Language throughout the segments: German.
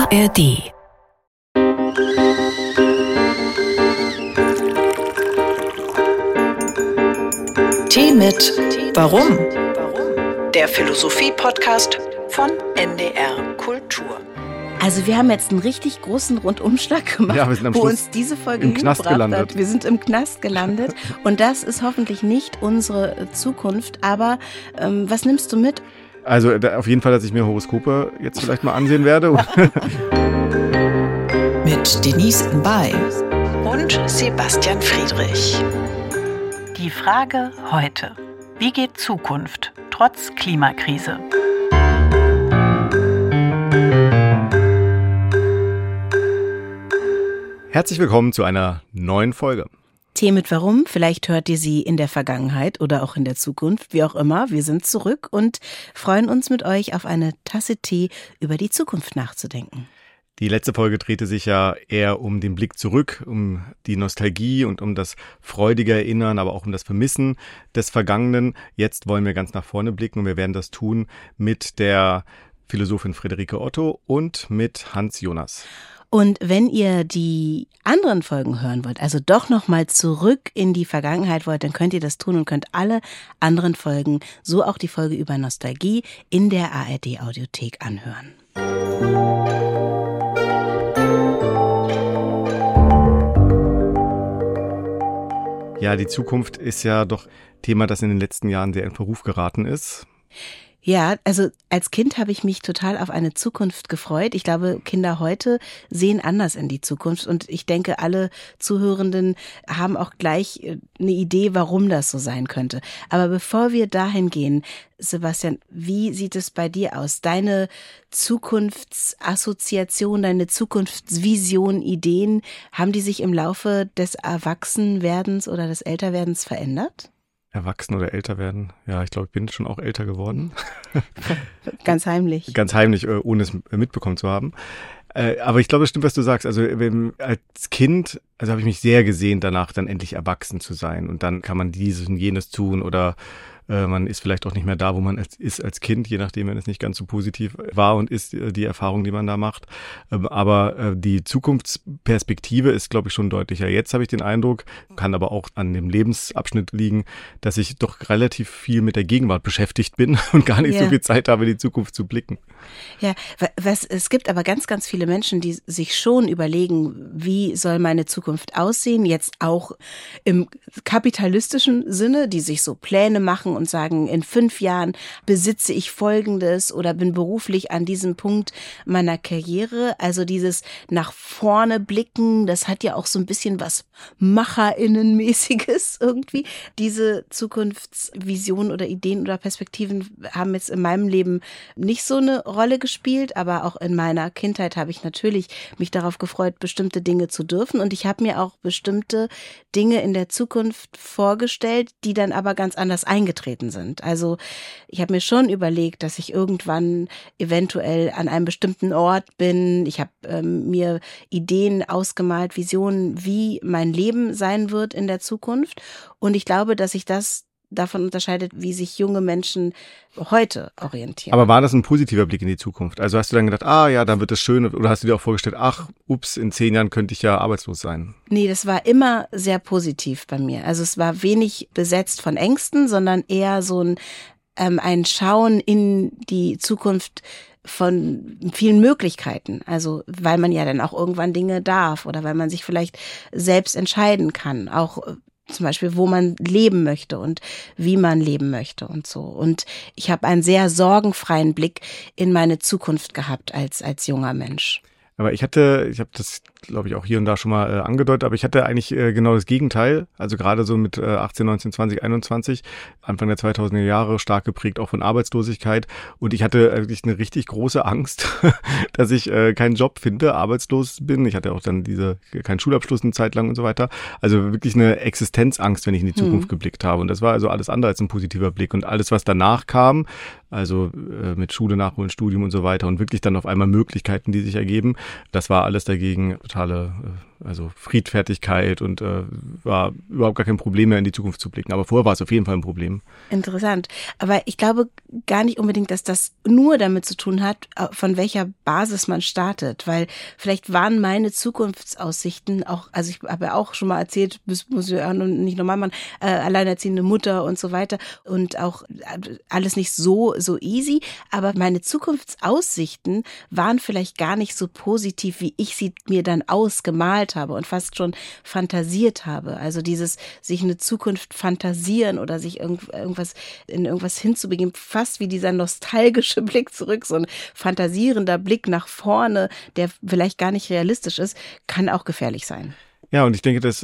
ARD. Tee mit Warum? Der Philosophie-Podcast von NDR Kultur. Also wir haben jetzt einen richtig großen Rundumschlag gemacht, ja, wir sind am wo Schluss uns diese Folge im Knast gelandet hat. Wir sind im Knast gelandet und das ist hoffentlich nicht unsere Zukunft. Aber was nimmst du mit? Also auf jeden Fall, dass ich mir Horoskope jetzt vielleicht mal ansehen werde. Mit Denise Mbay und Sebastian Friedrich. Die Frage heute: Wie geht Zukunft trotz Klimakrise? Herzlich willkommen zu einer neuen Folge. Tee mit Warum, vielleicht hört ihr sie in der Vergangenheit oder auch in der Zukunft, wie auch immer. Wir sind zurück und freuen uns mit euch auf eine Tasse Tee über die Zukunft nachzudenken. Die letzte Folge drehte sich ja eher um den Blick zurück, um die Nostalgie und um das freudige Erinnern, aber auch um das Vermissen des Vergangenen. Jetzt wollen wir ganz nach vorne blicken und wir werden das tun mit der Philosophin Friederike Otto und mit Hans Jonas. Und wenn ihr die anderen Folgen hören wollt, also doch nochmal zurück in die Vergangenheit wollt, dann könnt ihr das tun und könnt alle anderen Folgen, so auch die Folge über Nostalgie, in der ARD-Audiothek anhören. Ja, die Zukunft ist ja doch Thema, das in den letzten Jahren sehr in Verruf geraten ist. Ja, also als Kind habe ich mich total auf eine Zukunft gefreut. Ich glaube, Kinder heute sehen anders in die Zukunft und ich denke, alle Zuhörenden haben auch gleich eine Idee, warum das so sein könnte. Aber bevor wir dahin gehen, Sebastian, wie sieht es bei dir aus? Deine Zukunftsassoziation, deine Zukunftsvision, Ideen, haben die sich im Laufe des Erwachsenwerdens oder des Älterwerdens verändert? Erwachsen oder älter werden. Ja, ich glaube, ich bin schon auch älter geworden. Ganz heimlich. Ganz heimlich, ohne es mitbekommen zu haben. Aber ich glaube, das stimmt, was du sagst. Also als Kind, also habe ich mich sehr gesehnt danach, dann endlich erwachsen zu sein. Und dann kann man dieses und jenes tun oder man ist vielleicht auch nicht mehr da, wo man ist als Kind, je nachdem, wenn es nicht ganz so positiv war und ist, die Erfahrung, die man da macht. Aber die Zukunftsperspektive ist, glaube ich, schon deutlicher. Jetzt habe ich den Eindruck, kann aber auch an dem Lebensabschnitt liegen, dass ich doch relativ viel mit der Gegenwart beschäftigt bin und gar nicht so viel Zeit habe, in die Zukunft zu blicken. Ja, es gibt aber ganz, ganz viele Menschen, die sich schon überlegen, wie soll meine Zukunft aussehen, jetzt auch im kapitalistischen Sinne, die sich so Pläne machen und sagen, in 5 Jahren besitze ich Folgendes oder bin beruflich an diesem Punkt meiner Karriere. Also dieses nach vorne blicken, das hat ja auch so ein bisschen was MacherInnen-mäßiges irgendwie. Diese Zukunftsvisionen oder Ideen oder Perspektiven haben jetzt in meinem Leben nicht so eine Rolle gespielt, aber auch in meiner Kindheit habe ich natürlich mich darauf gefreut, bestimmte Dinge zu dürfen und ich habe mir auch bestimmte Dinge in der Zukunft vorgestellt, die dann aber ganz anders eingetreten sind. Also ich habe mir schon überlegt, dass ich irgendwann eventuell an einem bestimmten Ort bin. Ich habe mir Ideen ausgemalt, Visionen, wie mein Leben sein wird in der Zukunft. Und ich glaube, dass sich das davon unterscheidet, wie sich junge Menschen heute orientieren. Aber war das ein positiver Blick in die Zukunft? Also hast du dann gedacht, ja, dann wird es schön, oder hast du dir auch vorgestellt, in 10 Jahren könnte ich ja arbeitslos sein? Nee, das war immer sehr positiv bei mir. Also es war wenig besetzt von Ängsten, sondern eher so ein Schauen in die Zukunft von vielen Möglichkeiten. Also weil man ja dann auch irgendwann Dinge darf oder weil man sich vielleicht selbst entscheiden kann, auch zum Beispiel, wo man leben möchte und wie man leben möchte und so. Und ich habe einen sehr sorgenfreien Blick in meine Zukunft gehabt als junger Mensch. Aber ich habe das, glaube ich, auch hier und da schon mal angedeutet, aber ich hatte eigentlich genau das Gegenteil. Also gerade so mit 18, 19, 20, 21, Anfang der 2000er Jahre, stark geprägt auch von Arbeitslosigkeit. Und ich hatte wirklich eine richtig große Angst, dass ich keinen Job finde, arbeitslos bin. Ich hatte auch dann keinen Schulabschluss eine Zeit lang und so weiter. Also wirklich eine Existenzangst, wenn ich in die Zukunft geblickt habe. Und das war also alles andere als ein positiver Blick. Und alles, was danach kam, also mit Schule nachholen, Studium und so weiter und wirklich dann auf einmal Möglichkeiten, die sich ergeben, das war alles dagegen totale Also Friedfertigkeit und war überhaupt gar kein Problem mehr, in die Zukunft zu blicken. Aber vorher war es auf jeden Fall ein Problem. Interessant. Aber ich glaube gar nicht unbedingt, dass das nur damit zu tun hat, von welcher Basis man startet. Weil vielleicht waren meine Zukunftsaussichten auch, also ich habe ja auch schon mal erzählt, muss ich auch nicht normal machen, alleinerziehende Mutter und so weiter und auch alles nicht so easy. Aber meine Zukunftsaussichten waren vielleicht gar nicht so positiv, wie ich sie mir dann ausgemalt habe und fast schon fantasiert habe. Also dieses sich eine Zukunft fantasieren oder sich in irgendwas hinzubegeben, fast wie dieser nostalgische Blick zurück, so ein fantasierender Blick nach vorne, der vielleicht gar nicht realistisch ist, kann auch gefährlich sein. Ja, und ich denke, dass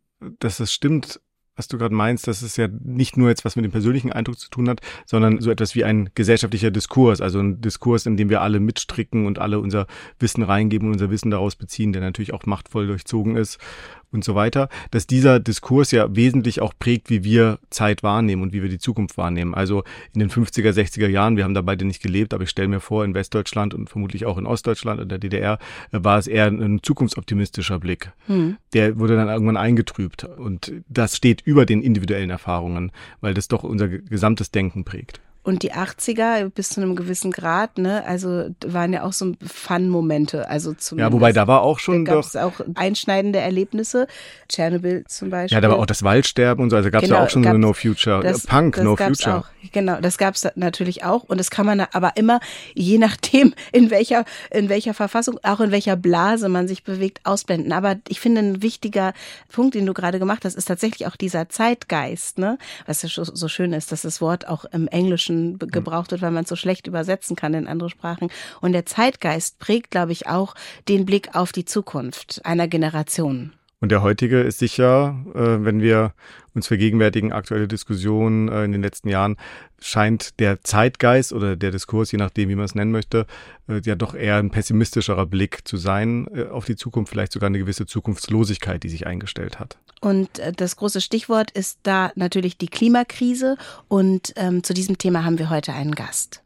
das stimmt, was du gerade meinst, dass es ja nicht nur jetzt was mit dem persönlichen Eindruck zu tun hat, sondern so etwas wie ein gesellschaftlicher Diskurs, also ein Diskurs, in dem wir alle mitstricken und alle unser Wissen reingeben und unser Wissen daraus beziehen, der natürlich auch machtvoll durchzogen ist und so weiter, dass dieser Diskurs ja wesentlich auch prägt, wie wir Zeit wahrnehmen und wie wir die Zukunft wahrnehmen. Also in den 50er, 60er Jahren, wir haben da beide nicht gelebt, aber ich stelle mir vor, in Westdeutschland und vermutlich auch in Ostdeutschland und der DDR war es eher ein zukunftsoptimistischer Blick. Der wurde dann irgendwann eingetrübt und das steht über den individuellen Erfahrungen, weil das doch unser gesamtes Denken prägt. Und die 80er bis zu einem gewissen Grad, ne, also waren ja auch so Fun-Momente, also zumindest. Ja, wobei da war auch schon da gab es auch einschneidende Erlebnisse, Tschernobyl zum Beispiel. Ja, da war auch das Waldsterben und so, also gab es ja auch schon so eine No Future, Punk No Future. Auch, genau, das gab es natürlich auch und das kann man aber immer, je nachdem in welcher Verfassung, auch in welcher Blase man sich bewegt, ausblenden. Aber ich finde, ein wichtiger Punkt, den du gerade gemacht hast, ist tatsächlich auch dieser Zeitgeist, ne, was ja so schön ist, dass das Wort auch im Englischen gebraucht wird, weil man es so schlecht übersetzen kann in andere Sprachen. Und der Zeitgeist prägt, glaube ich, auch den Blick auf die Zukunft einer Generation. Und der heutige ist sicher, wenn wir uns vergegenwärtigen, aktuelle Diskussionen in den letzten Jahren, scheint der Zeitgeist oder der Diskurs, je nachdem, wie man es nennen möchte, ja doch eher ein pessimistischerer Blick zu sein auf die Zukunft, vielleicht sogar eine gewisse Zukunftslosigkeit, die sich eingestellt hat. Und das große Stichwort ist da natürlich die Klimakrise und zu diesem Thema haben wir heute einen Gast.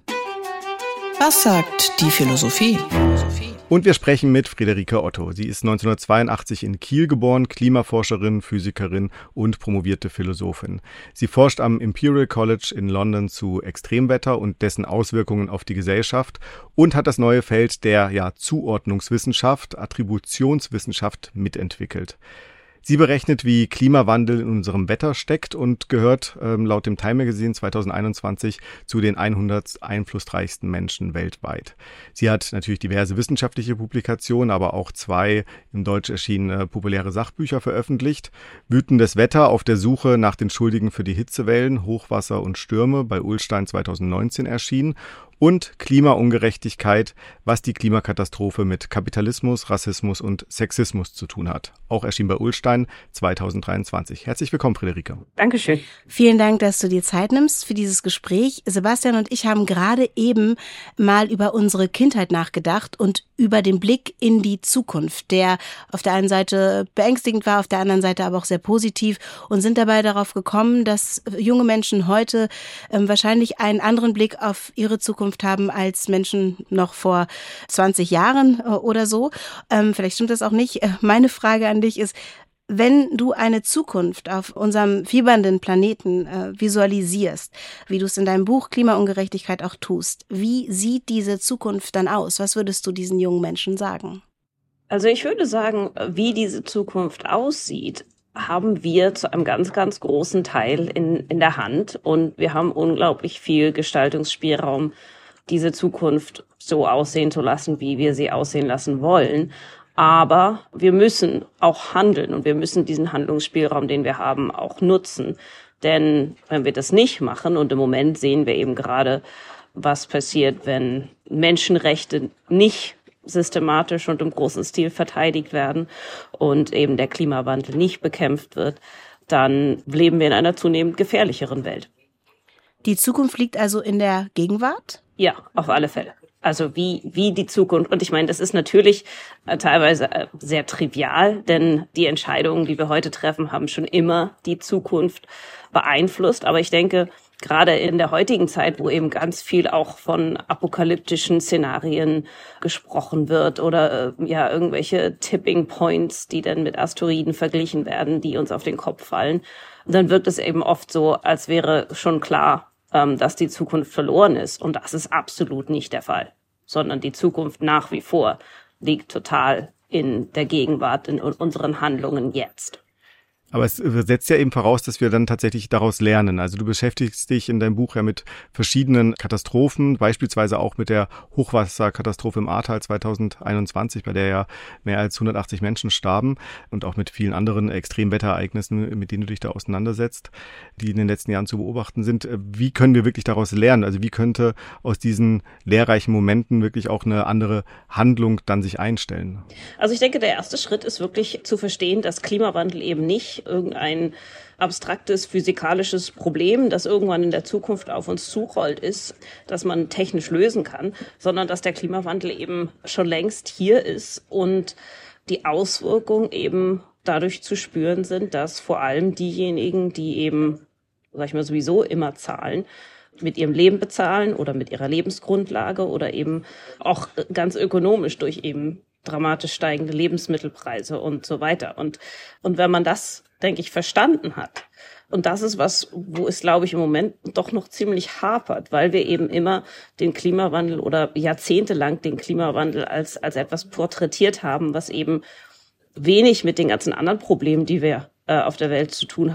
Was sagt die Philosophie? Und wir sprechen mit Friederike Otto. Sie ist 1982 in Kiel geboren, Klimaforscherin, Physikerin und promovierte Philosophin. Sie forscht am Imperial College in London zu Extremwetter und dessen Auswirkungen auf die Gesellschaft und hat das neue Feld der Zuordnungswissenschaft, Attributionswissenschaft mitentwickelt. Sie berechnet, wie Klimawandel in unserem Wetter steckt und gehört laut dem Time Magazine 2021 zu den 100 einflussreichsten Menschen weltweit. Sie hat natürlich diverse wissenschaftliche Publikationen, aber auch 2 im Deutsch erschienene populäre Sachbücher veröffentlicht. Wütendes Wetter auf der Suche nach den Schuldigen für die Hitzewellen, Hochwasser und Stürme bei Ullstein 2019 erschienen. Und Klimaungerechtigkeit, was die Klimakatastrophe mit Kapitalismus, Rassismus und Sexismus zu tun hat. Auch erschien bei Ullstein 2023. Herzlich willkommen, Friederike. Dankeschön. Vielen Dank, dass du dir Zeit nimmst für dieses Gespräch. Sebastian und ich haben gerade eben mal über unsere Kindheit nachgedacht und über den Blick in die Zukunft, der auf der einen Seite beängstigend war, auf der anderen Seite aber auch sehr positiv und sind dabei darauf gekommen, dass junge Menschen heute wahrscheinlich einen anderen Blick auf ihre Zukunft haben als Menschen noch vor 20 Jahren oder so. Vielleicht stimmt das auch nicht. Meine Frage an dich ist, wenn du eine Zukunft auf unserem fiebernden Planeten visualisierst, wie du es in deinem Buch Klimaungerechtigkeit auch tust, wie sieht diese Zukunft dann aus? Was würdest du diesen jungen Menschen sagen? Also ich würde sagen, wie diese Zukunft aussieht, haben wir zu einem ganz, ganz großen Teil in der Hand. Und wir haben unglaublich viel Gestaltungsspielraum, diese Zukunft so aussehen zu lassen, wie wir sie aussehen lassen wollen. Aber wir müssen auch handeln und wir müssen diesen Handlungsspielraum, den wir haben, auch nutzen. Denn wenn wir das nicht machen, und im Moment sehen wir eben gerade, was passiert, wenn Menschenrechte nicht systematisch und im großen Stil verteidigt werden und eben der Klimawandel nicht bekämpft wird, dann leben wir in einer zunehmend gefährlicheren Welt. Die Zukunft liegt also in der Gegenwart? Ja, auf alle Fälle. Also wie die Zukunft. Und ich meine, das ist natürlich teilweise sehr trivial, denn die Entscheidungen, die wir heute treffen, haben schon immer die Zukunft beeinflusst. Aber ich denke, gerade in der heutigen Zeit, wo eben ganz viel auch von apokalyptischen Szenarien gesprochen wird oder ja irgendwelche Tipping Points, die dann mit Asteroiden verglichen werden, die uns auf den Kopf fallen, dann wirkt es eben oft so, als wäre schon klar, dass die Zukunft verloren ist. Und das ist absolut nicht der Fall, sondern die Zukunft nach wie vor liegt total in der Gegenwart, in unseren Handlungen jetzt. Aber es setzt ja eben voraus, dass wir dann tatsächlich daraus lernen. Also du beschäftigst dich in deinem Buch ja mit verschiedenen Katastrophen, beispielsweise auch mit der Hochwasserkatastrophe im Ahrtal 2021, bei der ja mehr als 180 Menschen starben und auch mit vielen anderen Extremwetterereignissen, mit denen du dich da auseinandersetzt, die in den letzten Jahren zu beobachten sind. Wie können wir wirklich daraus lernen? Also wie könnte aus diesen lehrreichen Momenten wirklich auch eine andere Handlung dann sich einstellen? Also ich denke, der erste Schritt ist wirklich zu verstehen, dass Klimawandel eben nicht irgendein abstraktes physikalisches Problem, das irgendwann in der Zukunft auf uns zurollt ist, das man technisch lösen kann, sondern dass der Klimawandel eben schon längst hier ist und die Auswirkungen eben dadurch zu spüren sind, dass vor allem diejenigen, die eben, sag ich mal, sowieso immer zahlen, mit ihrem Leben bezahlen oder mit ihrer Lebensgrundlage oder eben auch ganz ökonomisch durch eben dramatisch steigende Lebensmittelpreise und so weiter. Und wenn man das, denke ich, verstanden hat, und das ist was, wo es, glaube ich, im Moment doch noch ziemlich hapert, weil wir eben immer den Klimawandel oder jahrzehntelang den Klimawandel als etwas porträtiert haben, was eben wenig mit den ganzen anderen Problemen, die wir auf der Welt zu tun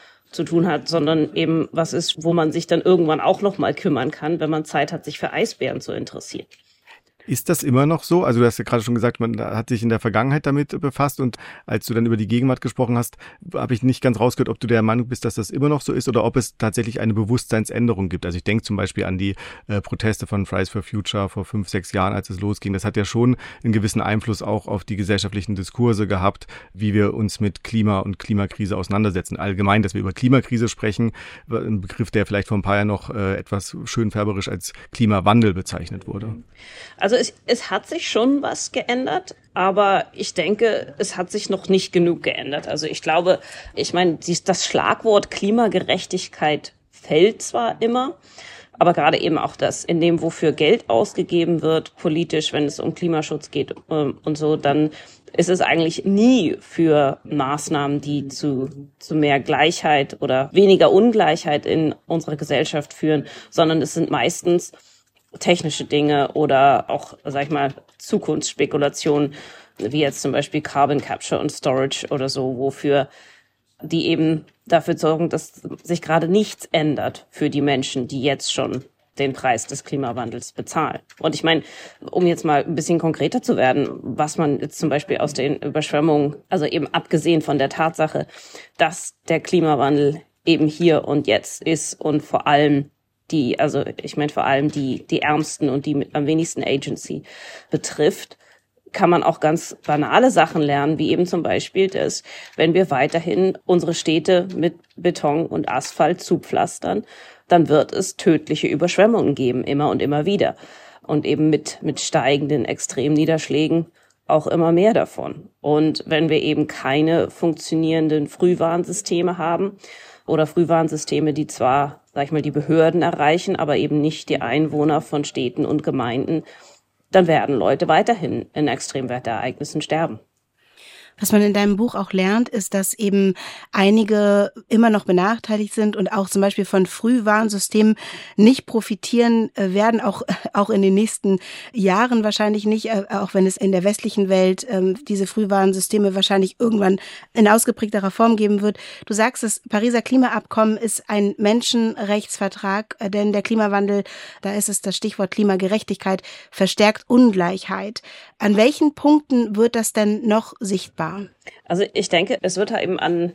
hat, sondern eben was ist, wo man sich dann irgendwann auch noch mal kümmern kann, wenn man Zeit hat, sich für Eisbären zu interessieren. Ist das immer noch so? Also du hast ja gerade schon gesagt, man hat sich in der Vergangenheit damit befasst und als du dann über die Gegenwart gesprochen hast, habe ich nicht ganz rausgehört, ob du der Meinung bist, dass das immer noch so ist oder ob es tatsächlich eine Bewusstseinsänderung gibt. Also ich denke zum Beispiel an die Proteste von Fridays for Future vor 5, 6 Jahren, als es losging. Das hat ja schon einen gewissen Einfluss auch auf die gesellschaftlichen Diskurse gehabt, wie wir uns mit Klima und Klimakrise auseinandersetzen. Allgemein, dass wir über Klimakrise sprechen, ein Begriff, der vielleicht vor ein paar Jahren noch etwas schönfärberisch als Klimawandel bezeichnet wurde. Also es hat sich schon was geändert, aber ich denke, es hat sich noch nicht genug geändert. Also ich glaube, das Schlagwort Klimagerechtigkeit fällt zwar immer, aber gerade eben auch das, in dem, wofür Geld ausgegeben wird, politisch, wenn es um Klimaschutz geht und so, dann ist es eigentlich nie für Maßnahmen, die zu mehr Gleichheit oder weniger Ungleichheit in unserer Gesellschaft führen, sondern es sind meistens technische Dinge oder auch, sag ich mal, Zukunftsspekulationen, wie jetzt zum Beispiel Carbon Capture und Storage oder so, wofür die eben dafür sorgen, dass sich gerade nichts ändert für die Menschen, die jetzt schon den Preis des Klimawandels bezahlen. Und ich meine, um jetzt mal ein bisschen konkreter zu werden, was man jetzt zum Beispiel aus den Überschwemmungen, also eben abgesehen von der Tatsache, dass der Klimawandel eben hier und jetzt ist und vor allem die Ärmsten und die mit am wenigsten Agency betrifft, kann man auch ganz banale Sachen lernen, wie eben zum Beispiel, dass wenn wir weiterhin unsere Städte mit Beton und Asphalt zupflastern, dann wird es tödliche Überschwemmungen geben, immer und immer wieder. Und eben mit steigenden Extremniederschlägen auch immer mehr davon. Und wenn wir eben keine funktionierenden Frühwarnsysteme haben oder Frühwarnsysteme, die zwar, sag ich mal, die Behörden erreichen, aber eben nicht die Einwohner von Städten und Gemeinden, dann werden Leute weiterhin in Extremwetterereignissen sterben. Was man in deinem Buch auch lernt, ist, dass eben einige immer noch benachteiligt sind und auch zum Beispiel von Frühwarnsystemen nicht profitieren werden, auch in den nächsten Jahren wahrscheinlich nicht, auch wenn es in der westlichen Welt diese Frühwarnsysteme wahrscheinlich irgendwann in ausgeprägterer Form geben wird. Du sagst, das Pariser Klimaabkommen ist ein Menschenrechtsvertrag, denn der Klimawandel, da ist es das Stichwort Klimagerechtigkeit, verstärkt Ungleichheit. An welchen Punkten wird das denn noch sichtbar? Also ich denke, es wird halt eben an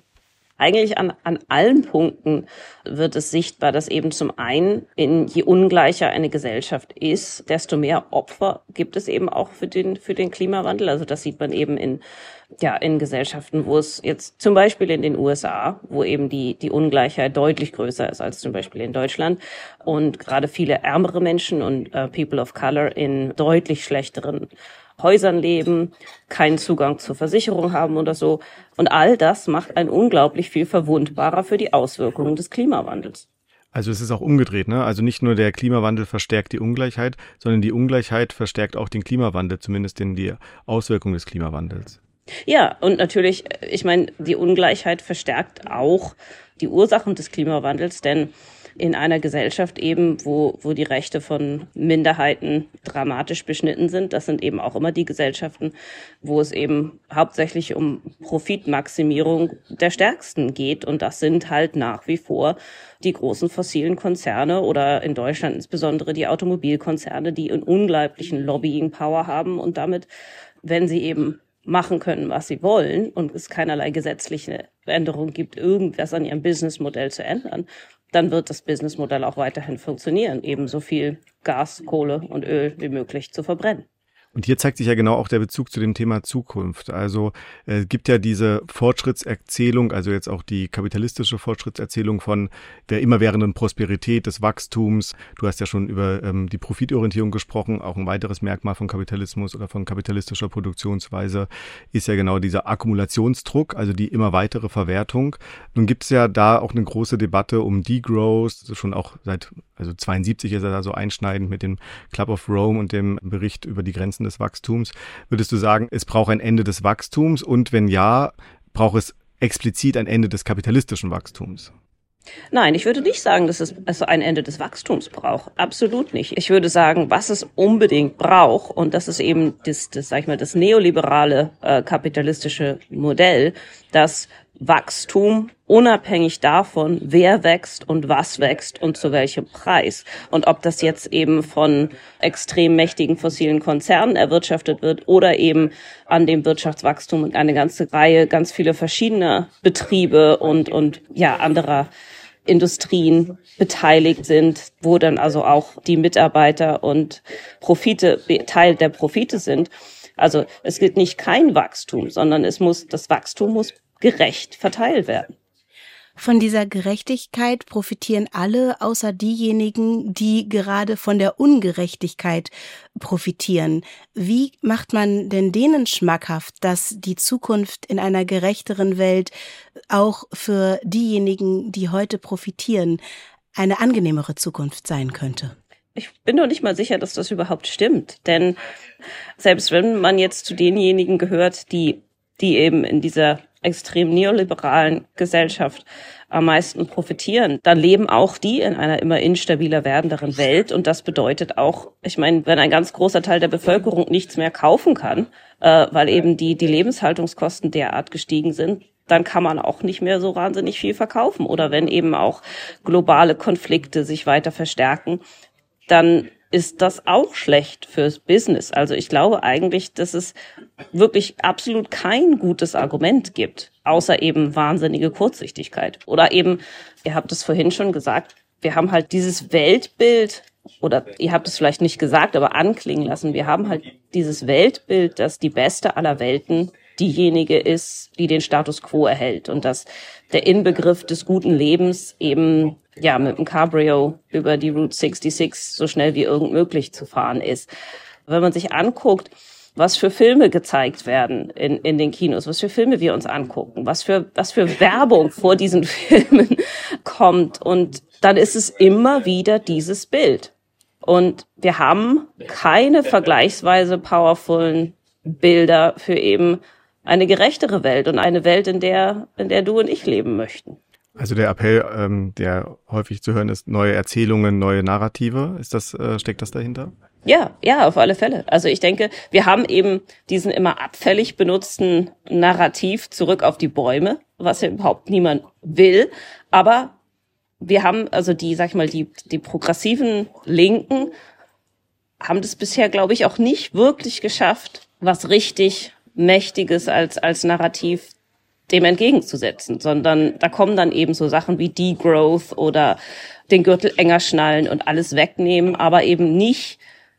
allen Punkten wird es sichtbar, dass eben zum einen, je ungleicher eine Gesellschaft ist, desto mehr Opfer gibt es eben auch für den Klimawandel. Also das sieht man eben in Gesellschaften, wo es jetzt zum Beispiel in den USA, wo eben die Ungleichheit deutlich größer ist als zum Beispiel in Deutschland und gerade viele ärmere Menschen und People of Color in deutlich schlechteren Häusern leben, keinen Zugang zur Versicherung haben oder so. Und all das macht einen unglaublich viel verwundbarer für die Auswirkungen des Klimawandels. Also es ist auch umgedreht, ne? Also nicht nur der Klimawandel verstärkt die Ungleichheit, sondern die Ungleichheit verstärkt auch den Klimawandel, zumindest die Auswirkungen des Klimawandels. Ja, und natürlich, ich meine, die Ungleichheit verstärkt auch die Ursachen des Klimawandels, denn in einer Gesellschaft eben, wo die Rechte von Minderheiten dramatisch beschnitten sind, das sind eben auch immer die Gesellschaften, wo es eben hauptsächlich um Profitmaximierung der Stärksten geht. Und das sind halt nach wie vor die großen fossilen Konzerne oder in Deutschland insbesondere die Automobilkonzerne, die einen unglaublichen Lobbying-Power haben und damit, wenn sie eben machen können, was sie wollen und es keinerlei gesetzliche Änderung gibt, irgendwas an ihrem Businessmodell zu ändern, dann wird das Businessmodell auch weiterhin funktionieren, eben so viel Gas, Kohle und Öl wie möglich zu verbrennen. Und hier zeigt sich ja genau auch der Bezug zu dem Thema Zukunft. Also gibt ja diese Fortschrittserzählung, also jetzt auch die kapitalistische Fortschrittserzählung von der immerwährenden Prosperität, des Wachstums. Du hast ja schon über die Profitorientierung gesprochen. Auch ein weiteres Merkmal von Kapitalismus oder von kapitalistischer Produktionsweise ist ja genau dieser Akkumulationsdruck, also die immer weitere Verwertung. Nun gibt es ja da auch eine große Debatte um Degrowth, schon auch seit 72 ist er da so einschneidend mit dem Club of Rome und dem Bericht über die Grenzen des Wachstums. Würdest du sagen, es braucht ein Ende des Wachstums und wenn ja, braucht es explizit ein Ende des kapitalistischen Wachstums? Nein, ich würde nicht sagen, dass es also ein Ende des Wachstums braucht. Absolut nicht. Ich würde sagen, was es unbedingt braucht, und das ist eben das neoliberale kapitalistische Modell, das Wachstum unabhängig davon, wer wächst und was wächst und zu welchem Preis. Und ob das jetzt eben von extrem mächtigen fossilen Konzernen erwirtschaftet wird oder eben an dem Wirtschaftswachstum und eine ganze Reihe, ganz viele verschiedene Betriebe und anderer Industrien beteiligt sind, wo dann also auch die Mitarbeiter und Profite Teil der Profite sind. Also es gibt nicht kein Wachstum, sondern das Wachstum muss gerecht verteilt werden. Von dieser Gerechtigkeit profitieren alle, außer diejenigen, die gerade von der Ungerechtigkeit profitieren. Wie macht man denn denen schmackhaft, dass die Zukunft in einer gerechteren Welt auch für diejenigen, die heute profitieren, eine angenehmere Zukunft sein könnte? Ich bin doch nicht mal sicher, dass das überhaupt stimmt. Denn selbst wenn man jetzt zu denjenigen gehört, die eben in dieser extrem neoliberalen Gesellschaft am meisten profitieren, dann leben auch die in einer immer instabiler werdenderen Welt. Und das bedeutet auch, ich meine, wenn ein ganz großer Teil der Bevölkerung nichts mehr kaufen kann, weil eben die Lebenshaltungskosten derart gestiegen sind, dann kann man auch nicht mehr so wahnsinnig viel verkaufen. Oder wenn eben auch globale Konflikte sich weiter verstärken, dann ist das auch schlecht fürs Business. Also ich glaube eigentlich, dass es wirklich absolut kein gutes Argument gibt, außer eben wahnsinnige Kurzsichtigkeit. Oder eben, ihr habt es vorhin schon gesagt, wir haben halt dieses Weltbild, oder ihr habt es vielleicht nicht gesagt, aber anklingen lassen, wir haben halt dieses Weltbild, dass die beste aller Welten diejenige ist, die den Status quo erhält und dass der Inbegriff des guten Lebens eben mit dem Cabrio über die Route 66 so schnell wie irgend möglich zu fahren ist. Wenn man sich anguckt, was für Filme gezeigt werden in den Kinos, was für Filme wir uns angucken, was für Werbung vor diesen Filmen kommt, und dann ist es immer wieder dieses Bild. Und wir haben keine vergleichsweise powervollen Bilder für eben eine gerechtere Welt und eine Welt, in der du und ich leben möchten. Also der Appell, der häufig zu hören ist, neue Erzählungen, neue Narrative, steckt das dahinter? Ja, auf alle Fälle. Also ich denke, wir haben eben diesen immer abfällig benutzten Narrativ zurück auf die Bäume, was ja überhaupt niemand will. Aber wir haben also die progressiven Linken haben das bisher, glaube ich, auch nicht wirklich geschafft, was richtig Mächtiges als Narrativ dem entgegenzusetzen, sondern da kommen dann eben so Sachen wie Degrowth oder den Gürtel enger schnallen und alles wegnehmen, aber eben nicht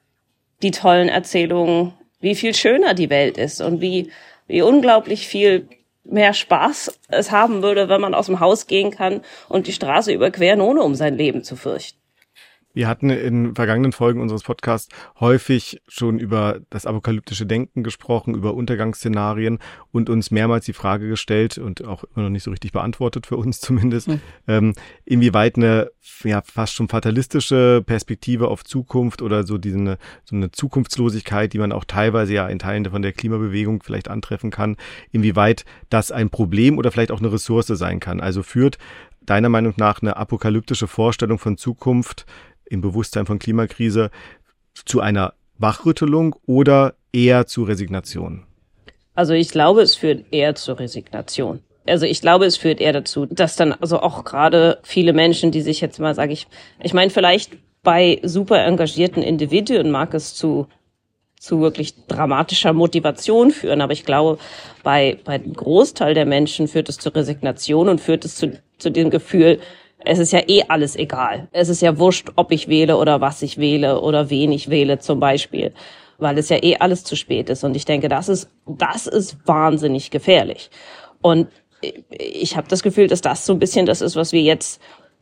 die tollen Erzählungen, wie viel schöner die Welt ist und wie unglaublich viel mehr Spaß es haben würde, wenn man aus dem Haus gehen kann und die Straße überqueren, ohne um sein Leben zu fürchten. Wir hatten in vergangenen Folgen unseres Podcasts häufig schon über das apokalyptische Denken gesprochen, über Untergangsszenarien und uns mehrmals die Frage gestellt und auch immer noch nicht so richtig beantwortet, für uns zumindest, inwieweit eine fast schon fatalistische Perspektive auf Zukunft oder so eine Zukunftslosigkeit, die man auch teilweise ja in Teilen von der Klimabewegung vielleicht antreffen kann, inwieweit das ein Problem oder vielleicht auch eine Ressource sein kann. Also führt deiner Meinung nach eine apokalyptische Vorstellung von Zukunft im Bewusstsein von Klimakrise zu einer Wachrüttelung oder eher zu Resignation? Also ich glaube, es führt eher zur Resignation. Also ich glaube, es führt eher dazu, dass dann also auch gerade viele Menschen, die sich jetzt mal, ich meine, vielleicht bei super engagierten Individuen mag es zu wirklich dramatischer Motivation führen, aber ich glaube, bei dem Großteil der Menschen führt es zur Resignation und führt es zu dem Gefühl, es ist ja alles egal. Es ist ja wurscht, ob ich wähle oder was ich wähle oder wen ich wähle zum Beispiel, weil es ja alles zu spät ist. Und ich denke, das ist wahnsinnig gefährlich. Und ich habe das Gefühl, dass das so ein bisschen das ist, was wir jetzt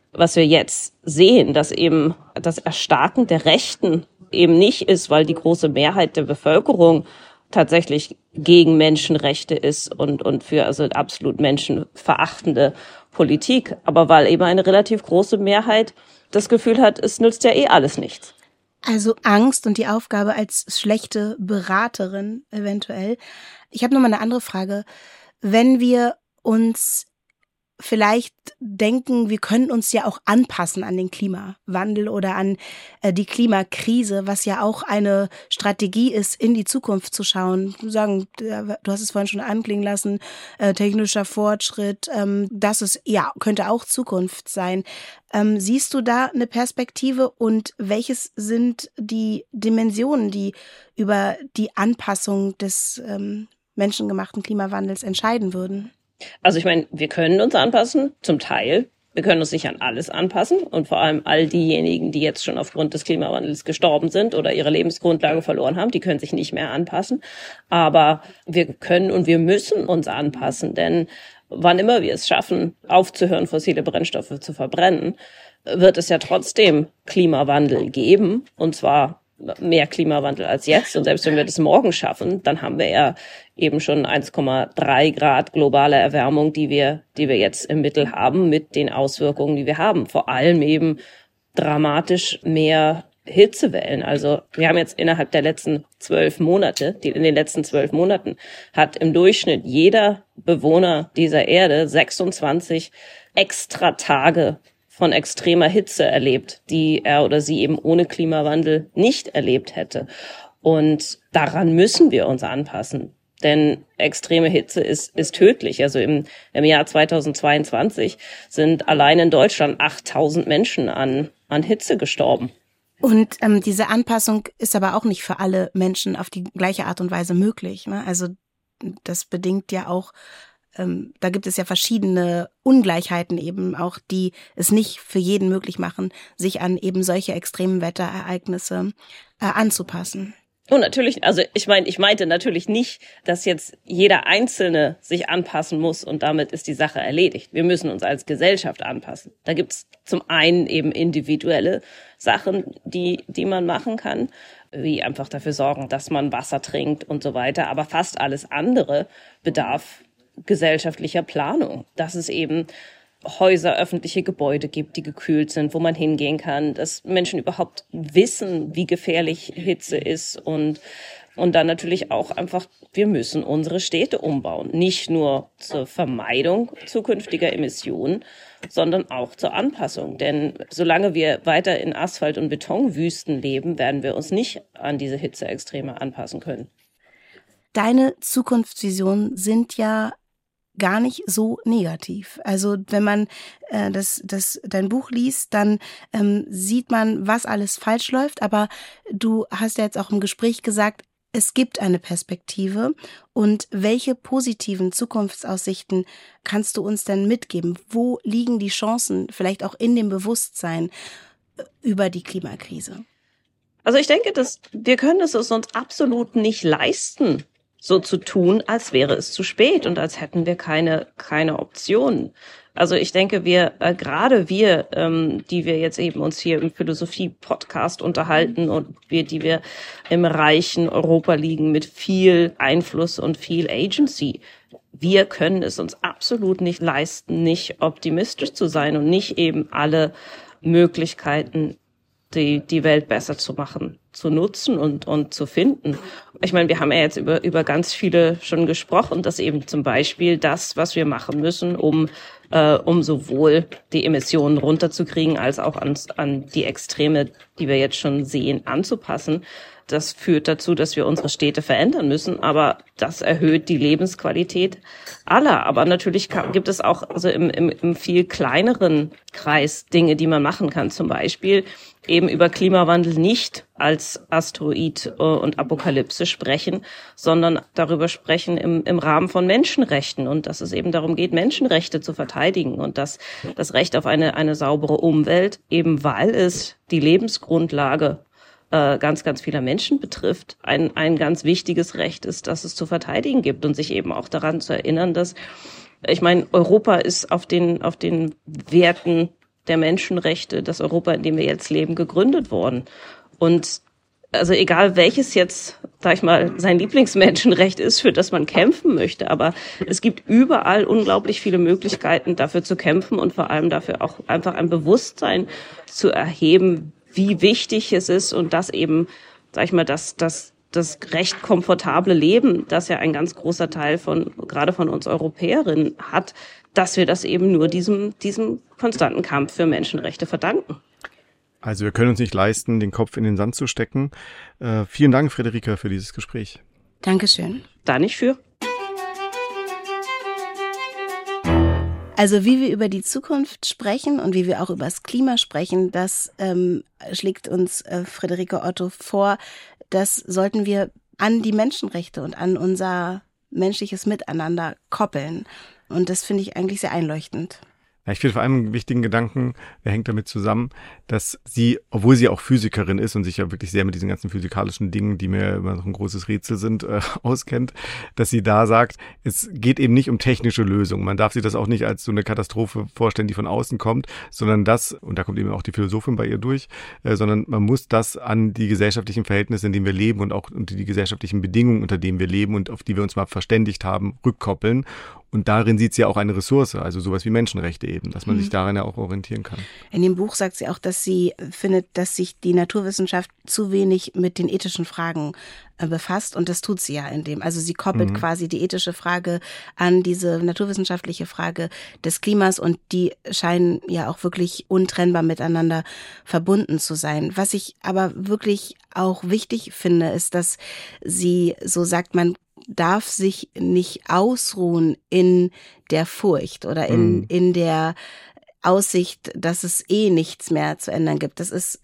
sehen, dass eben das Erstarken der Rechten eben nicht ist, weil die große Mehrheit der Bevölkerung tatsächlich gegen Menschenrechte ist und für also absolut menschenverachtende Politik, aber weil eben eine relativ große Mehrheit das Gefühl hat, es nützt ja alles nichts. Also Angst und die Aufgabe als schlechte Beraterin eventuell. Ich habe noch mal eine andere Frage. Wenn wir uns vielleicht denken, wir können uns ja auch anpassen an den Klimawandel oder an die Klimakrise, was ja auch eine Strategie ist, in die Zukunft zu schauen. Sagen, du hast es vorhin schon anklingen lassen, technischer Fortschritt, das ist könnte auch Zukunft sein. Siehst du da eine Perspektive und welches sind die Dimensionen, die über die Anpassung des menschengemachten Klimawandels entscheiden würden? Also ich meine, wir können uns anpassen, zum Teil. Wir können uns nicht an alles anpassen und vor allem all diejenigen, die jetzt schon aufgrund des Klimawandels gestorben sind oder ihre Lebensgrundlage verloren haben, die können sich nicht mehr anpassen. Aber wir können und wir müssen uns anpassen, denn wann immer wir es schaffen, aufzuhören, fossile Brennstoffe zu verbrennen, wird es ja trotzdem Klimawandel geben, und zwar mehr Klimawandel als jetzt. Und selbst wenn wir das morgen schaffen, dann haben wir ja eben schon 1,3 Grad globale Erwärmung, die wir jetzt im Mittel haben, mit den Auswirkungen, die wir haben. Vor allem eben dramatisch mehr Hitzewellen. Also wir haben jetzt innerhalb der letzten 12 Monate, in den letzten 12 Monaten hat im Durchschnitt jeder Bewohner dieser Erde 26 extra Tage von extremer Hitze erlebt, die er oder sie eben ohne Klimawandel nicht erlebt hätte. Und daran müssen wir uns anpassen, denn extreme Hitze ist tödlich. Also im Jahr 2022 sind allein in Deutschland 8.000 Menschen an Hitze gestorben. Und diese Anpassung ist aber auch nicht für alle Menschen auf die gleiche Art und Weise möglich, ne? Also das bedingt ja auch, da gibt es ja verschiedene Ungleichheiten eben auch, die es nicht für jeden möglich machen, sich an eben solche extremen Wetterereignisse anzupassen. Und natürlich, also ich meinte natürlich nicht, dass jetzt jeder Einzelne sich anpassen muss und damit ist die Sache erledigt. Wir müssen uns als Gesellschaft anpassen. Da gibt's zum einen eben individuelle Sachen, die man machen kann, wie einfach dafür sorgen, dass man Wasser trinkt und so weiter. Aber fast alles andere bedarf gesellschaftlicher Planung. Dass es eben Häuser, öffentliche Gebäude gibt, die gekühlt sind, wo man hingehen kann, dass Menschen überhaupt wissen, wie gefährlich Hitze ist und dann natürlich auch einfach, wir müssen unsere Städte umbauen. Nicht nur zur Vermeidung zukünftiger Emissionen, sondern auch zur Anpassung. Denn solange wir weiter in Asphalt- und Betonwüsten leben, werden wir uns nicht an diese Hitzeextreme anpassen können. Deine Zukunftsvisionen sind ja gar nicht so negativ. Also wenn man dein Buch liest, dann sieht man, was alles falsch läuft. Aber du hast ja jetzt auch im Gespräch gesagt, es gibt eine Perspektive. Und welche positiven Zukunftsaussichten kannst du uns denn mitgeben? Wo liegen die Chancen, vielleicht auch in dem Bewusstsein über die Klimakrise? Also ich denke, wir können es uns absolut nicht leisten, so zu tun, als wäre es zu spät und als hätten wir keine Optionen. Also ich denke, gerade wir, die wir jetzt eben uns hier im Philosophie-Podcast unterhalten und die wir im reichen Europa liegen mit viel Einfluss und viel Agency, wir können es uns absolut nicht leisten, nicht optimistisch zu sein und nicht eben alle Möglichkeiten, die Welt besser zu machen, zu nutzen und zu finden. Ich meine, wir haben ja jetzt über ganz viele schon gesprochen, dass eben zum Beispiel das, was wir machen müssen, um sowohl die Emissionen runterzukriegen, als auch an die Extreme, die wir jetzt schon sehen, anzupassen. Das führt dazu, dass wir unsere Städte verändern müssen, aber das erhöht die Lebensqualität aller. Aber natürlich gibt es auch also im viel kleineren Kreis Dinge, die man machen kann. Zum Beispiel eben über Klimawandel nicht als Asteroid und Apokalypse sprechen, sondern darüber sprechen im Rahmen von Menschenrechten und dass es eben darum geht, Menschenrechte zu verteidigen und dass das Recht auf eine saubere Umwelt, eben weil es die Lebensgrundlage ganz, ganz vieler Menschen betrifft, ein ganz wichtiges Recht ist, das es zu verteidigen gibt und sich eben auch daran zu erinnern, dass, ich meine, Europa ist auf den Werten der Menschenrechte, das Europa, in dem wir jetzt leben, gegründet worden. Und also egal welches jetzt, sag ich mal, sein Lieblingsmenschenrecht ist, für das man kämpfen möchte, aber es gibt überall unglaublich viele Möglichkeiten, dafür zu kämpfen und vor allem dafür auch einfach ein Bewusstsein zu erheben, wie wichtig es ist und dass eben, sag ich mal, das recht komfortable Leben, das ja ein ganz großer Teil gerade von uns Europäerinnen hat, dass wir das eben nur diesem konstanten Kampf für Menschenrechte verdanken. Also wir können uns nicht leisten, den Kopf in den Sand zu stecken. Vielen Dank, Friederike, für dieses Gespräch. Dankeschön. Da nicht für. Also wie wir über die Zukunft sprechen und wie wir auch über das Klima sprechen, das schlägt uns Friederike Otto vor. Das sollten wir an die Menschenrechte und an unser menschliches Miteinander koppeln. Und das finde ich eigentlich sehr einleuchtend. Ja, ich finde vor allem einen wichtigen Gedanken, der hängt damit zusammen, dass sie, obwohl sie auch Physikerin ist und sich ja wirklich sehr mit diesen ganzen physikalischen Dingen, die mir immer noch ein großes Rätsel sind, auskennt, dass sie da sagt, es geht eben nicht um technische Lösungen. Man darf sich das auch nicht als so eine Katastrophe vorstellen, die von außen kommt, sondern das, und da kommt eben auch die Philosophin bei ihr durch, sondern man muss das an die gesellschaftlichen Verhältnisse, in denen wir leben und auch unter die gesellschaftlichen Bedingungen, unter denen wir leben und auf die wir uns mal verständigt haben, rückkoppeln. Und darin sieht sie ja auch eine Ressource, also sowas wie Menschenrechte eben, dass man sich daran ja auch orientieren kann. In dem Buch sagt sie auch, dass sie findet, dass sich die Naturwissenschaft zu wenig mit den ethischen Fragen befasst und das tut sie ja in dem. Also sie koppelt quasi die ethische Frage an diese naturwissenschaftliche Frage des Klimas und die scheinen ja auch wirklich untrennbar miteinander verbunden zu sein. Was ich aber wirklich auch wichtig finde, ist, dass sie so sagt, man darf sich nicht ausruhen in der Furcht oder in der Aussicht, dass es nichts mehr zu ändern gibt. Das ist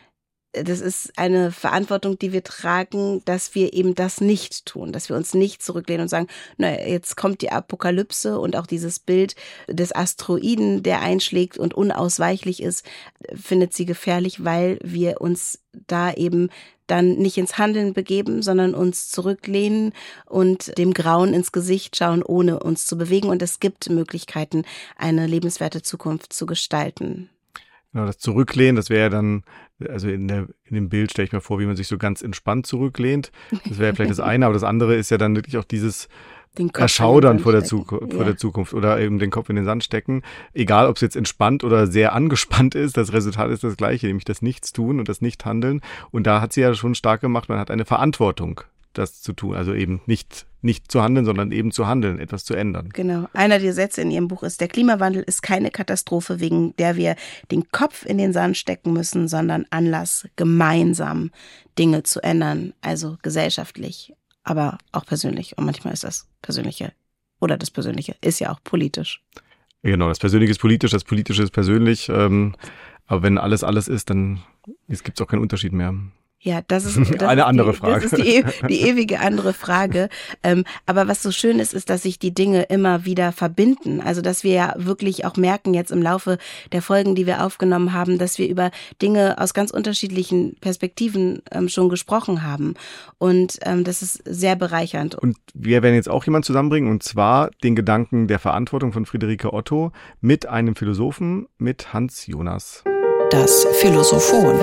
eine Verantwortung, die wir tragen, dass wir eben das nicht tun, dass wir uns nicht zurücklehnen und sagen, naja, jetzt kommt die Apokalypse und auch dieses Bild des Asteroiden, der einschlägt und unausweichlich ist, findet sie gefährlich, weil wir uns da eben dann nicht ins Handeln begeben, sondern uns zurücklehnen und dem Grauen ins Gesicht schauen, ohne uns zu bewegen. Und es gibt Möglichkeiten, eine lebenswerte Zukunft zu gestalten. Genau, das Zurücklehnen, das wäre ja dann, also in dem Bild stelle ich mir vor, wie man sich so ganz entspannt zurücklehnt. Das wäre ja vielleicht das eine, aber das andere ist ja dann wirklich auch dieses Erschaudern vor der Zukunft oder eben den Kopf in den Sand stecken. Egal, ob es jetzt entspannt oder sehr angespannt ist, das Resultat ist das gleiche, nämlich das Nichtstun und das Nichthandeln. Und da hat sie ja schon stark gemacht, man hat eine Verantwortung, das zu tun. Also eben nicht zu handeln, sondern eben zu handeln, etwas zu ändern. Genau. Einer der Sätze in ihrem Buch ist, der Klimawandel ist keine Katastrophe, wegen der wir den Kopf in den Sand stecken müssen, sondern Anlass, gemeinsam Dinge zu ändern, also gesellschaftlich, aber auch persönlich. Und manchmal ist das Persönliche oder das Persönliche ist ja auch politisch. Genau, das Persönliche ist politisch, das Politische ist persönlich. Aber wenn alles ist, dann gibt es auch keinen Unterschied mehr. Ja, das ist eine andere Frage. Das ist die ewige andere Frage. Aber was so schön ist, dass sich die Dinge immer wieder verbinden. Also, dass wir ja wirklich auch merken jetzt im Laufe der Folgen, die wir aufgenommen haben, dass wir über Dinge aus ganz unterschiedlichen Perspektiven schon gesprochen haben. Und das ist sehr bereichernd. Und wir werden jetzt auch jemanden zusammenbringen, und zwar den Gedanken der Verantwortung von Friederike Otto mit einem Philosophen, mit Hans Jonas. Das Philosophon.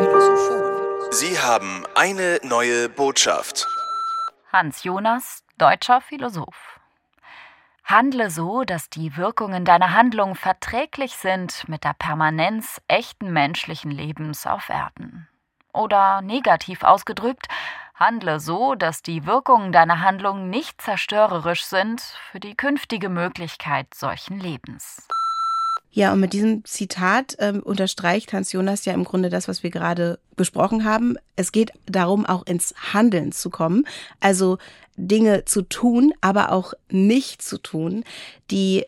Sie haben eine neue Botschaft. Hans Jonas, deutscher Philosoph. Handle so, dass die Wirkungen deiner Handlung verträglich sind mit der Permanenz echten menschlichen Lebens auf Erden. Oder negativ ausgedrückt, handle so, dass die Wirkungen deiner Handlung nicht zerstörerisch sind für die künftige Möglichkeit solchen Lebens. Ja, und mit diesem Zitat unterstreicht Hans Jonas ja im Grunde das, was wir gerade besprochen haben. Es geht darum, auch ins Handeln zu kommen, also Dinge zu tun, aber auch nicht zu tun, die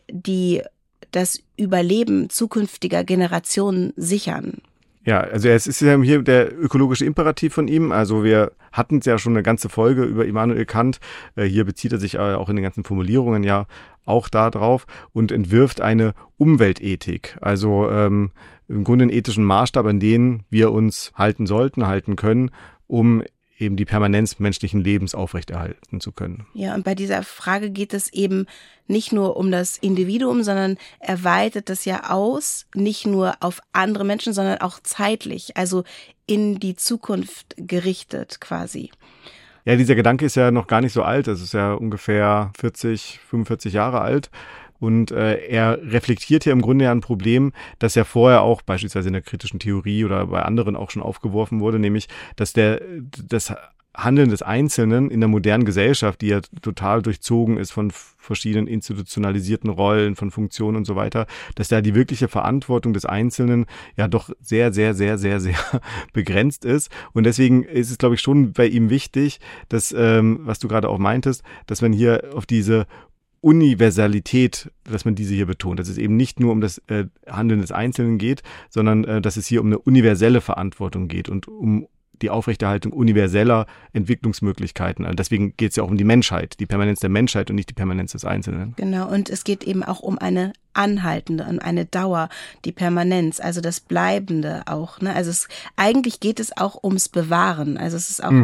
das Überleben zukünftiger Generationen sichern. Ja, also es ist ja hier der ökologische Imperativ von ihm. Also wir hatten ja schon eine ganze Folge über Immanuel Kant. Hier bezieht er sich auch in den ganzen Formulierungen ja auch da drauf und entwirft eine Umweltethik. Also im Grunde einen ethischen Maßstab, an den wir uns halten sollten, halten können, um eben die Permanenz menschlichen Lebens aufrechterhalten zu können. Ja, und bei dieser Frage geht es eben nicht nur um das Individuum, sondern er weitet das ja aus, nicht nur auf andere Menschen, sondern auch zeitlich, also in die Zukunft gerichtet quasi. Ja, dieser Gedanke ist ja noch gar nicht so alt, das ist ja ungefähr 40, 45 Jahre alt. Und er reflektiert hier im Grunde ja ein Problem, das ja vorher auch beispielsweise in der kritischen Theorie oder bei anderen auch schon aufgeworfen wurde, nämlich, dass das Handeln des Einzelnen in der modernen Gesellschaft, die ja total durchzogen ist von verschiedenen institutionalisierten Rollen, von Funktionen und so weiter, dass da die wirkliche Verantwortung des Einzelnen ja doch sehr, sehr, sehr, sehr, sehr begrenzt ist. Und deswegen ist es, glaube ich, schon bei ihm wichtig, dass, was du gerade auch meintest, dass man hier auf diese Universalität, dass man diese hier betont, dass es eben nicht nur um das Handeln des Einzelnen geht, sondern dass es hier um eine universelle Verantwortung geht und um die Aufrechterhaltung universeller Entwicklungsmöglichkeiten. Also deswegen geht es ja auch um die Menschheit, die Permanenz der Menschheit und nicht die Permanenz des Einzelnen. Genau, und es geht eben auch um eine anhaltende und eine Dauer, die Permanenz, also das Bleibende auch. Ne? Also eigentlich geht es auch ums Bewahren. Also es ist auch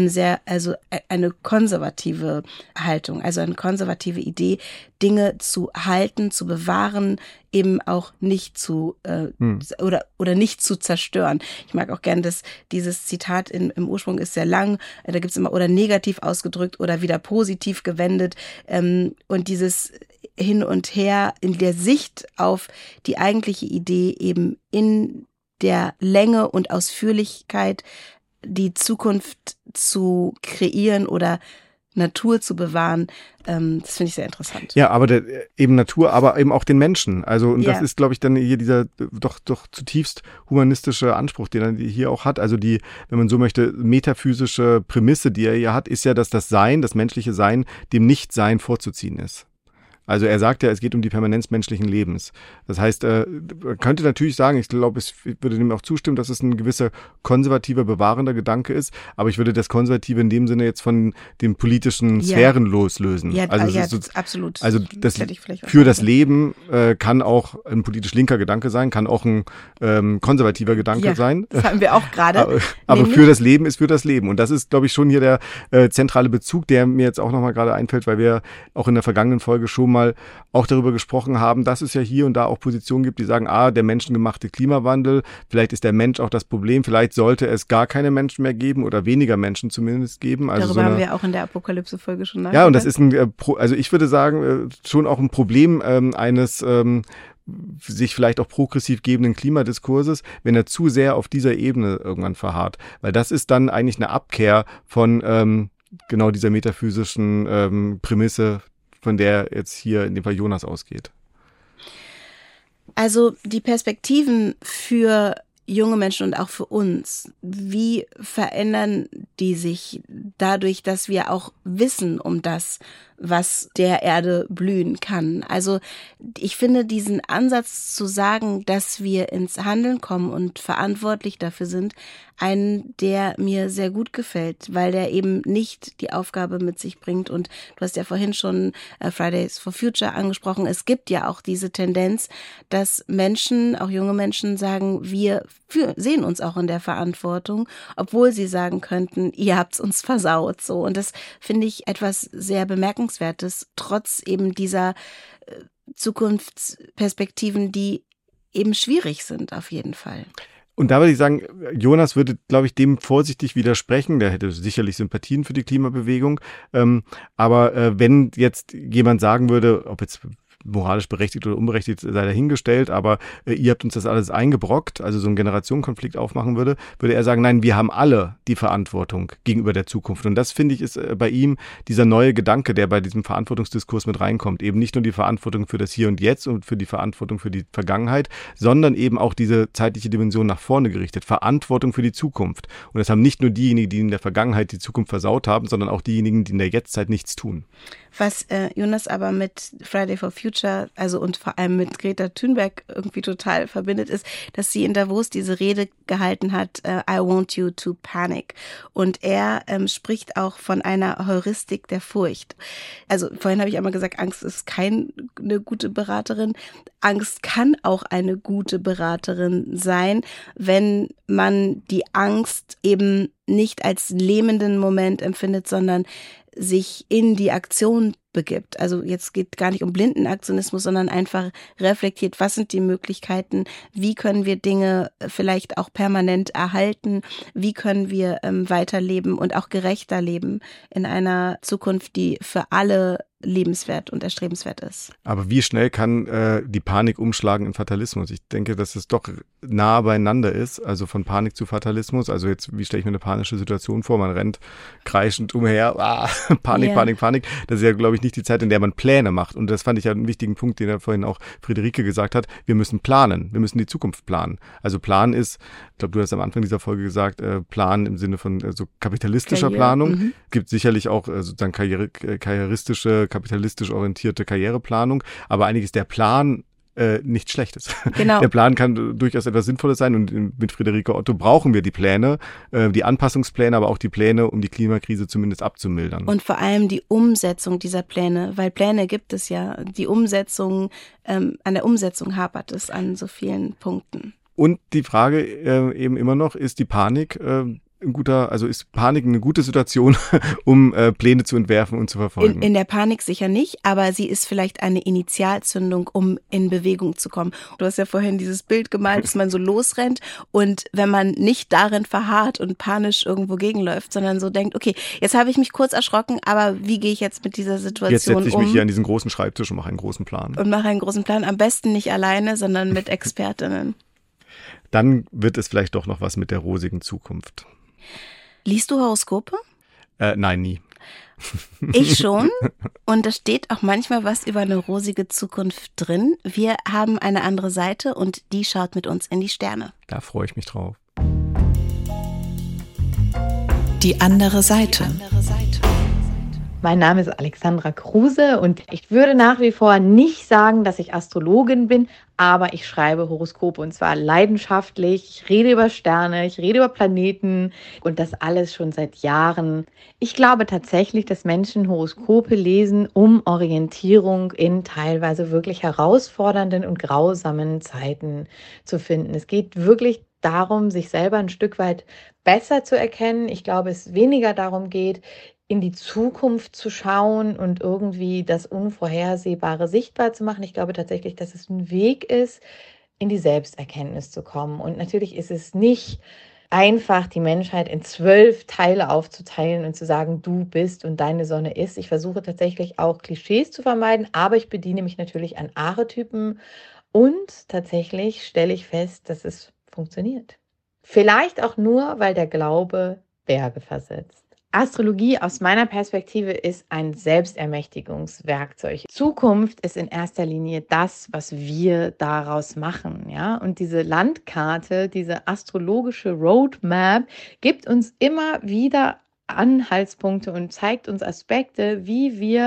eine konservative Haltung, also eine konservative Idee, Dinge zu halten, zu bewahren, eben auch nicht zu oder nicht zu zerstören. Ich mag auch gern, dass dieses Zitat im Ursprung ist sehr lang, da gibt's immer oder negativ ausgedrückt oder wieder positiv gewendet und dieses hin und her in der Sicht auf die eigentliche Idee eben in der Länge und Ausführlichkeit die Zukunft zu kreieren oder Natur zu bewahren, das finde ich sehr interessant. Ja, aber eben Natur, aber eben auch den Menschen. Also und das ist, glaube ich, dann hier dieser doch zutiefst humanistische Anspruch, den er hier auch hat. Also die, wenn man so möchte, metaphysische Prämisse, die er hier hat, ist ja, dass das Sein, das menschliche Sein, dem Nichtsein vorzuziehen ist. Also er sagt ja, es geht um die Permanenz menschlichen Lebens. Das heißt, man könnte natürlich sagen, ich glaube, ich würde dem auch zustimmen, dass es ein gewisser konservativer, bewahrender Gedanke ist, aber ich würde das Konservative in dem Sinne jetzt von den politischen Sphären loslösen. Ja, also absolut. Also das für das Leben kann auch ein politisch linker Gedanke sein, kann auch ein konservativer Gedanke sein. Das haben wir auch gerade. Aber für das Leben ist für das Leben. Und das ist, glaube ich, schon hier der zentrale Bezug, der mir jetzt auch nochmal gerade einfällt, weil wir auch in der vergangenen Folge schon mal auch darüber gesprochen haben, dass es ja hier und da auch Positionen gibt, die sagen, der menschengemachte Klimawandel, vielleicht ist der Mensch auch das Problem, vielleicht sollte es gar keine Menschen mehr geben oder weniger Menschen zumindest geben. Also darüber haben wir auch in der Apokalypse-Folge schon nachgedacht. Ja, und das ist also ich würde sagen, schon auch ein Problem eines sich vielleicht auch progressiv gebenden Klimadiskurses, wenn er zu sehr auf dieser Ebene irgendwann verharrt. Weil das ist dann eigentlich eine Abkehr von genau dieser metaphysischen Prämisse, von der jetzt hier in dem Fall Jonas ausgeht. Also die Perspektiven für junge Menschen und auch für uns, wie verändern die sich dadurch, dass wir auch wissen um das, was der Erde blühen kann. Also ich finde diesen Ansatz zu sagen, dass wir ins Handeln kommen und verantwortlich dafür sind, einen, der mir sehr gut gefällt, weil der eben nicht die Aufgabe mit sich bringt. Und du hast ja vorhin schon Fridays for Future angesprochen. Es gibt ja auch diese Tendenz, dass Menschen, auch junge Menschen, sagen, wir sehen uns auch in der Verantwortung, obwohl sie sagen könnten, ihr habt's uns versaut. So. Und das finde ich etwas sehr Bemerkenswertes, trotz eben dieser Zukunftsperspektiven, die eben schwierig sind, auf jeden Fall. Und da würde ich sagen, Jonas würde, glaube ich, dem vorsichtig widersprechen. Der hätte sicherlich Sympathien für die Klimabewegung. Aber wenn jetzt jemand sagen würde, ob jetzt moralisch berechtigt oder unberechtigt, sei dahingestellt, aber ihr habt uns das alles eingebrockt, also so einen Generationenkonflikt aufmachen würde er sagen, nein, wir haben alle die Verantwortung gegenüber der Zukunft. Und das, finde ich, ist bei ihm dieser neue Gedanke, der bei diesem Verantwortungsdiskurs mit reinkommt. Eben nicht nur die Verantwortung für das Hier und Jetzt und für die Verantwortung für die Vergangenheit, sondern eben auch diese zeitliche Dimension nach vorne gerichtet. Verantwortung für die Zukunft. Und das haben nicht nur diejenigen, die in der Vergangenheit die Zukunft versaut haben, sondern auch diejenigen, die in der Jetztzeit nichts tun. Was Jonas aber mit Friday for Future, also und vor allem mit Greta Thunberg irgendwie total verbindet, ist, dass sie in Davos diese Rede gehalten hat, I want you to panic. Und er spricht auch von einer Heuristik der Furcht. Also vorhin habe ich einmal gesagt, Angst ist keine gute Beraterin. Angst kann auch eine gute Beraterin sein, wenn man die Angst eben nicht als lähmenden Moment empfindet, sondern sich in die Aktion begibt. Also jetzt geht gar nicht um blinden Aktionismus, sondern einfach reflektiert, was sind die Möglichkeiten, wie können wir Dinge vielleicht auch permanent erhalten, wie können wir weiterleben und auch gerechter leben in einer Zukunft, die für alle lebenswert und erstrebenswert ist. Aber wie schnell kann die Panik umschlagen in Fatalismus? Ich denke, dass es doch nah beieinander ist, also von Panik zu Fatalismus. Also jetzt, wie stelle ich mir eine panische Situation vor? Man rennt kreischend umher, Panik, yeah. Panik. Das ist ja, glaube ich, nicht die Zeit, in der man Pläne macht. Und das fand ich ja einen wichtigen Punkt, den ja vorhin auch Friederike gesagt hat. Wir müssen planen. Wir müssen die Zukunft planen. Also Plan ist, ich glaube, du hast am Anfang dieser Folge gesagt, Plan im Sinne von so kapitalistischer Planung. Mhm. Gibt sicherlich auch sozusagen karrieristische, kapitalistisch orientierte Karriereplanung, aber eigentlich ist der Plan nichts Schlechtes. Genau. Der Plan kann durchaus etwas Sinnvolles sein und mit Friederike Otto brauchen wir die Pläne, die Anpassungspläne, aber auch die Pläne, um die Klimakrise zumindest abzumildern. Und vor allem die Umsetzung dieser Pläne, weil Pläne gibt es ja, die Umsetzung, an der Umsetzung hapert es an so vielen Punkten. Und die Frage eben immer noch, ist die Panik ist Panik eine gute Situation, um Pläne zu entwerfen und zu verfolgen? In der Panik sicher nicht, aber sie ist vielleicht eine Initialzündung, um in Bewegung zu kommen. Du hast ja vorhin dieses Bild gemalt, dass man so losrennt und wenn man nicht darin verharrt und panisch irgendwo gegenläuft, sondern so denkt, okay, jetzt habe ich mich kurz erschrocken, aber wie gehe ich jetzt mit dieser Situation um? Jetzt setze ich mich hier an diesen großen Schreibtisch und mache einen großen Plan. Und mache einen großen Plan, am besten nicht alleine, sondern mit Expertinnen. Dann wird es vielleicht doch noch was mit der rosigen Zukunft. Liest du Horoskope? Nein, nie. Ich schon. Und da steht auch manchmal was über eine rosige Zukunft drin. Wir haben eine andere Seite und die schaut mit uns in die Sterne. Da freue ich mich drauf. Die andere Seite. Mein Name ist Alexandra Kruse und ich würde nach wie vor nicht sagen, dass ich Astrologin bin, aber ich schreibe Horoskope und zwar leidenschaftlich. Ich rede über Sterne, ich rede über Planeten und das alles schon seit Jahren. Ich glaube tatsächlich, dass Menschen Horoskope lesen, um Orientierung in teilweise wirklich herausfordernden und grausamen Zeiten zu finden. Es geht wirklich darum, sich selber ein Stück weit besser zu erkennen. Ich glaube, es weniger darum geht, in die Zukunft zu schauen und irgendwie das Unvorhersehbare sichtbar zu machen. Ich glaube tatsächlich, dass es ein Weg ist, in die Selbsterkenntnis zu kommen. Und natürlich ist es nicht einfach, die Menschheit in 12 Teile aufzuteilen und zu sagen, du bist und deine Sonne ist. Ich versuche tatsächlich auch Klischees zu vermeiden, aber ich bediene mich natürlich an Archetypen und tatsächlich stelle ich fest, dass es funktioniert. Vielleicht auch nur, weil der Glaube Berge versetzt. Astrologie aus meiner Perspektive ist ein Selbstermächtigungswerkzeug. Zukunft ist in erster Linie das, was wir daraus machen, ja? Und diese Landkarte, diese astrologische Roadmap gibt uns immer wieder Anhaltspunkte und zeigt uns Aspekte, wie wir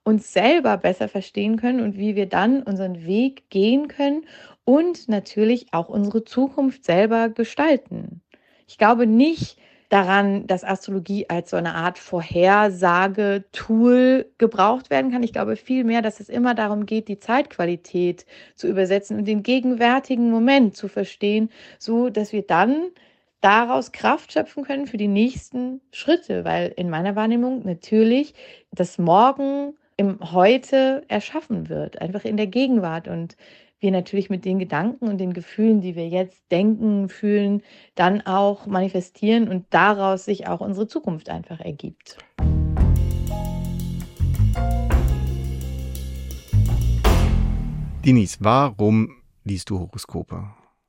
uns selber besser verstehen können und wie wir dann unseren Weg gehen können und natürlich auch unsere Zukunft selber gestalten. Ich glaube nicht daran, dass Astrologie als so eine Art Vorhersage-Tool gebraucht werden kann. Ich glaube vielmehr, dass es immer darum geht, die Zeitqualität zu übersetzen und den gegenwärtigen Moment zu verstehen, so dass wir dann daraus Kraft schöpfen können für die nächsten Schritte, weil in meiner Wahrnehmung natürlich das Morgen im Heute erschaffen wird, einfach in der Gegenwart und wir natürlich mit den Gedanken und den Gefühlen, die wir jetzt denken, fühlen, dann auch manifestieren und daraus sich auch unsere Zukunft einfach ergibt. Denise, warum liest du Horoskope?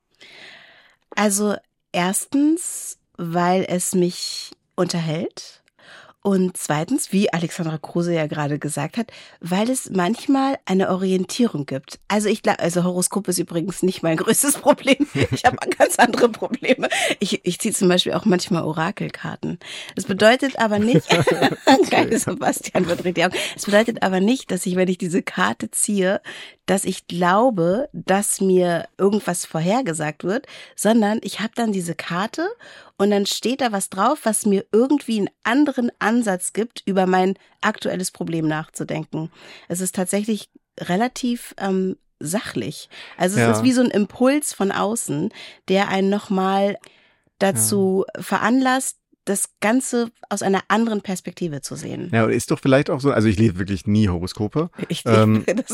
Also erstens, weil es mich unterhält. Und zweitens, wie Alexandra Kruse ja gerade gesagt hat, weil es manchmal eine Orientierung gibt. Also ich glaube, Horoskop ist übrigens nicht mein größtes Problem. Ich habe ganz andere Probleme. Ich ziehe zum Beispiel auch manchmal Orakelkarten. Das bedeutet aber nicht, geil, Sebastian verdreht die Augen. Es bedeutet aber nicht, dass ich, wenn ich diese Karte ziehe, dass ich glaube, dass mir irgendwas vorhergesagt wird, sondern ich habe dann diese Karte und dann steht da was drauf, was mir irgendwie einen anderen Ansatz gibt, über mein aktuelles Problem nachzudenken. Es ist tatsächlich relativ sachlich. Also es ist wie so ein Impuls von außen, der einen nochmal dazu veranlasst, das Ganze aus einer anderen Perspektive zu sehen. Ja, ist doch vielleicht auch so, also ich lese wirklich nie Horoskope. Das hätte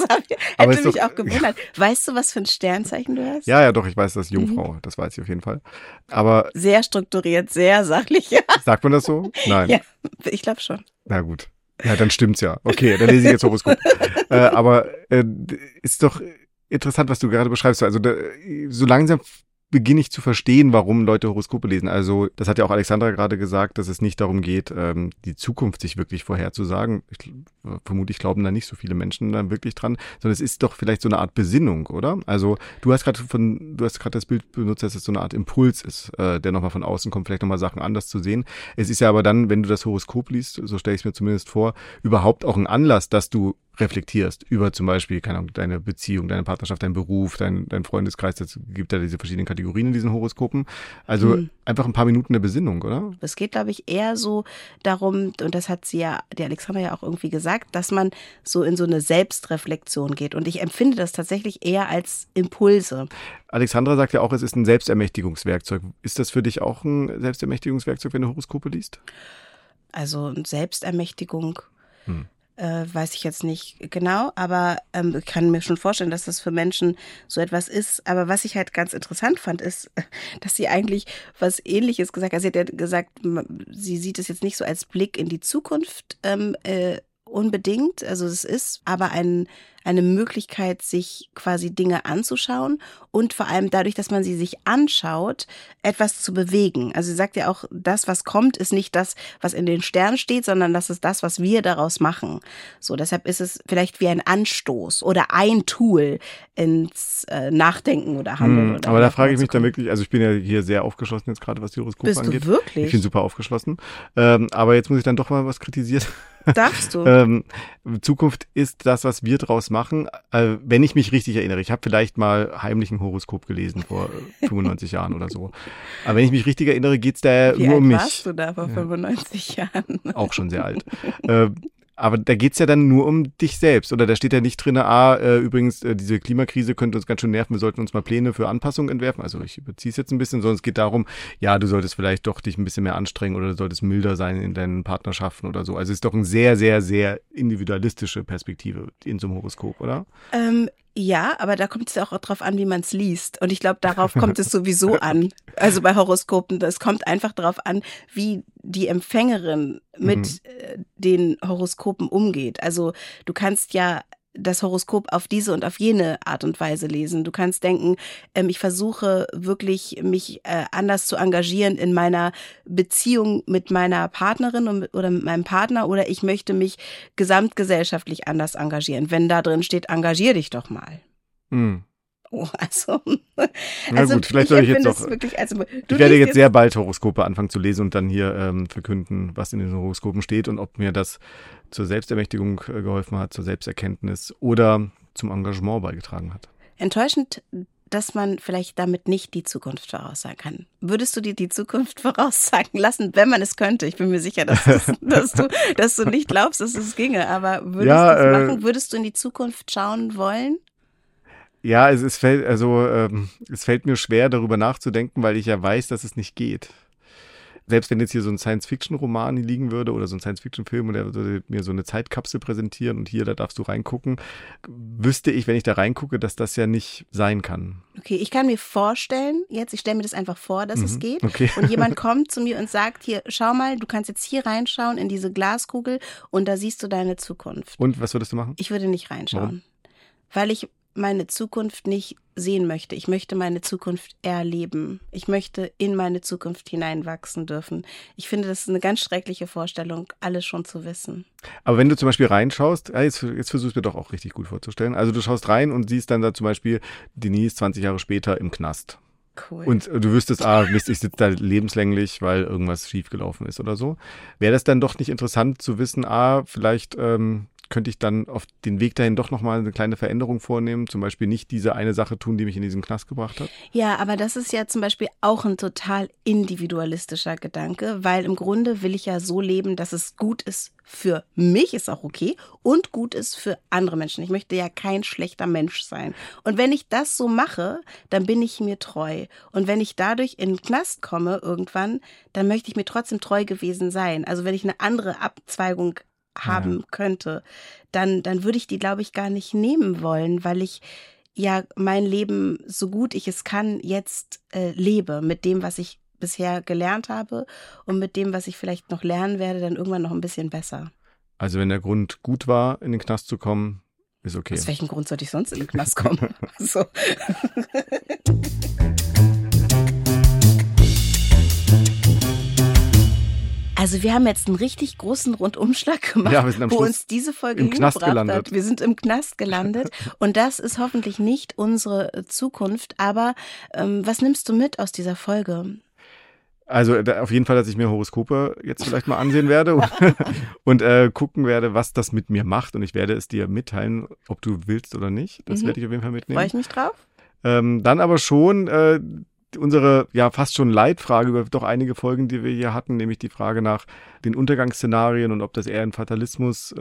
mich auch gewundert. Weißt du, was für ein Sternzeichen du hast? Ja, doch, ich weiß, das ist Jungfrau, das weiß ich auf jeden Fall. Aber sehr strukturiert, sehr sachlich, ja. Sagt man das so? Nein. Ja, ich glaube schon. Na gut. Ja, dann stimmt's ja. Okay, dann lese ich jetzt Horoskop. Aber ist doch interessant, was du gerade beschreibst. Also so langsam beginne ich zu verstehen, warum Leute Horoskope lesen. Also das hat ja auch Alexandra gerade gesagt, dass es nicht darum geht, die Zukunft sich wirklich vorherzusagen. Vermutlich glauben da nicht so viele Menschen da wirklich dran, sondern es ist doch vielleicht so eine Art Besinnung, oder? Also du hast gerade das Bild benutzt, dass es so eine Art Impuls ist, der nochmal von außen kommt, vielleicht nochmal Sachen anders zu sehen. Es ist ja aber dann, wenn du das Horoskop liest, so stelle ich es mir zumindest vor, überhaupt auch ein Anlass, dass du reflektierst über zum Beispiel, keine Ahnung, deine Beziehung, deine Partnerschaft, deinen Beruf, dein Freundeskreis, das gibt ja diese verschiedenen Kategorien in diesen Horoskopen. Also einfach ein paar Minuten der Besinnung, oder? Es geht, glaube ich, eher so darum, und das hat die Alexandra ja auch irgendwie gesagt, dass man so in so eine Selbstreflexion geht. Und ich empfinde das tatsächlich eher als Impulse. Alexandra sagt ja auch, es ist ein Selbstermächtigungswerkzeug. Ist das für dich auch ein Selbstermächtigungswerkzeug, wenn du Horoskope liest? Also Selbstermächtigung weiß ich jetzt nicht genau, aber ich kann mir schon vorstellen, dass das für Menschen so etwas ist. Aber was ich halt ganz interessant fand, ist, dass sie eigentlich was Ähnliches gesagt hat. Sie hat ja gesagt, sie sieht es jetzt nicht so als Blick in die Zukunft unbedingt. Also es ist aber eine Möglichkeit, sich quasi Dinge anzuschauen und vor allem dadurch, dass man sie sich anschaut, etwas zu bewegen. Also sie sagt ja auch, das, was kommt, ist nicht das, was in den Sternen steht, sondern das ist das, was wir daraus machen. So, deshalb ist es vielleicht wie ein Anstoß oder ein Tool ins Nachdenken oder Handeln. Oder aber da frage ich mich dann wirklich, also ich bin ja hier sehr aufgeschlossen jetzt gerade, was die Horoskope angeht. Bist du wirklich? Ich bin super aufgeschlossen. Aber jetzt muss ich dann doch mal was kritisieren. Darfst du? Zukunft ist das, was wir draus machen. Wenn ich mich richtig erinnere, ich habe vielleicht mal heimlich ein Horoskop gelesen vor 95 Jahren oder so. Aber wenn ich mich richtig erinnere, geht's da nur um mich. Wie alt warst du da vor 95 Jahren? Auch schon sehr alt. Aber da geht's ja dann nur um dich selbst. Oder da steht ja nicht drin, übrigens, diese Klimakrise könnte uns ganz schön nerven, wir sollten uns mal Pläne für Anpassungen entwerfen. Also ich überziehe es jetzt ein bisschen, sondern es geht darum, ja, du solltest vielleicht doch dich ein bisschen mehr anstrengen oder du solltest milder sein in deinen Partnerschaften oder so. Also es ist doch eine sehr, sehr, sehr individualistische Perspektive in so einem Horoskop, oder? Ja, aber da kommt es ja auch drauf an, wie man es liest. Und ich glaube, darauf kommt es sowieso an. Also bei Horoskopen, das kommt einfach darauf an, wie die Empfängerin mit den Horoskopen umgeht. Also du kannst ja das Horoskop auf diese und auf jene Art und Weise lesen. Du kannst denken, ich versuche wirklich, mich anders zu engagieren in meiner Beziehung mit meiner Partnerin oder mit meinem Partner, oder ich möchte mich gesamtgesellschaftlich anders engagieren. Wenn da drin steht, engagier dich doch mal. Also Na gut, vielleicht soll ich jetzt noch. Wirklich, Ich werde jetzt sehr bald Horoskope anfangen zu lesen und dann hier verkünden, was in den Horoskopen steht und ob mir das zur Selbstermächtigung geholfen hat, zur Selbsterkenntnis oder zum Engagement beigetragen hat. Enttäuschend, dass man vielleicht damit nicht die Zukunft voraussagen kann. Würdest du dir die Zukunft voraussagen lassen, wenn man es könnte? Ich bin mir sicher, dass du nicht glaubst, dass es ginge, aber würdest du es machen? Würdest du in die Zukunft schauen wollen? Ja, es fällt mir schwer, darüber nachzudenken, weil ich ja weiß, dass es nicht geht. Selbst wenn jetzt hier so ein Science-Fiction-Roman liegen würde oder so ein Science-Fiction-Film und der würde mir so eine Zeitkapsel präsentieren und hier, da darfst du reingucken, wüsste ich, wenn ich da reingucke, dass das ja nicht sein kann. Okay, ich kann mir vorstellen, ich stelle mir das einfach vor, dass es geht. Okay. Und jemand kommt zu mir und sagt, hier, schau mal, du kannst jetzt hier reinschauen in diese Glaskugel und da siehst du deine Zukunft. Und was würdest du machen? Ich würde nicht reinschauen, Warum? Weil ich meine Zukunft nicht sehen möchte. Ich möchte meine Zukunft erleben. Ich möchte in meine Zukunft hineinwachsen dürfen. Ich finde, das ist eine ganz schreckliche Vorstellung, alles schon zu wissen. Aber wenn du zum Beispiel reinschaust, jetzt versuchst du mir doch auch richtig gut vorzustellen. Also du schaust rein und siehst dann da zum Beispiel Denise 20 Jahre später im Knast. Cool. Und du wüsstest, Mist, ich sitze da lebenslänglich, weil irgendwas schiefgelaufen ist oder so. Wäre das dann doch nicht interessant zu wissen, vielleicht könnte ich dann auf den Weg dahin doch nochmal eine kleine Veränderung vornehmen, zum Beispiel nicht diese eine Sache tun, die mich in diesen Knast gebracht hat? Ja, aber das ist ja zum Beispiel auch ein total individualistischer Gedanke, weil im Grunde will ich ja so leben, dass es gut ist für mich, ist auch okay, und gut ist für andere Menschen. Ich möchte ja kein schlechter Mensch sein. Und wenn ich das so mache, dann bin ich mir treu. Und wenn ich dadurch in den Knast komme irgendwann, dann möchte ich mir trotzdem treu gewesen sein. Also wenn ich eine andere Abzweigung haben könnte, dann würde ich die, glaube ich, gar nicht nehmen wollen, weil ich ja mein Leben, so gut ich es kann, jetzt lebe mit dem, was ich bisher gelernt habe und mit dem, was ich vielleicht noch lernen werde, dann irgendwann noch ein bisschen besser. Also wenn der Grund gut war, in den Knast zu kommen, ist okay. Aus welchem Grund sollte ich sonst in den Knast kommen? So. Also wir haben jetzt einen richtig großen Rundumschlag gemacht, wo uns diese Folge hingebracht hat. Wir sind im Knast gelandet und das ist hoffentlich nicht unsere Zukunft. Aber was nimmst du mit aus dieser Folge? Also auf jeden Fall, dass ich mir Horoskope jetzt vielleicht mal ansehen werde und gucken werde, was das mit mir macht. Und ich werde es dir mitteilen, ob du willst oder nicht. Das werde ich auf jeden Fall mitnehmen. Freue ich mich drauf. Dann aber schon unsere fast schon Leitfrage über doch einige Folgen, die wir hier hatten, nämlich die Frage nach den Untergangsszenarien und ob das eher in Fatalismus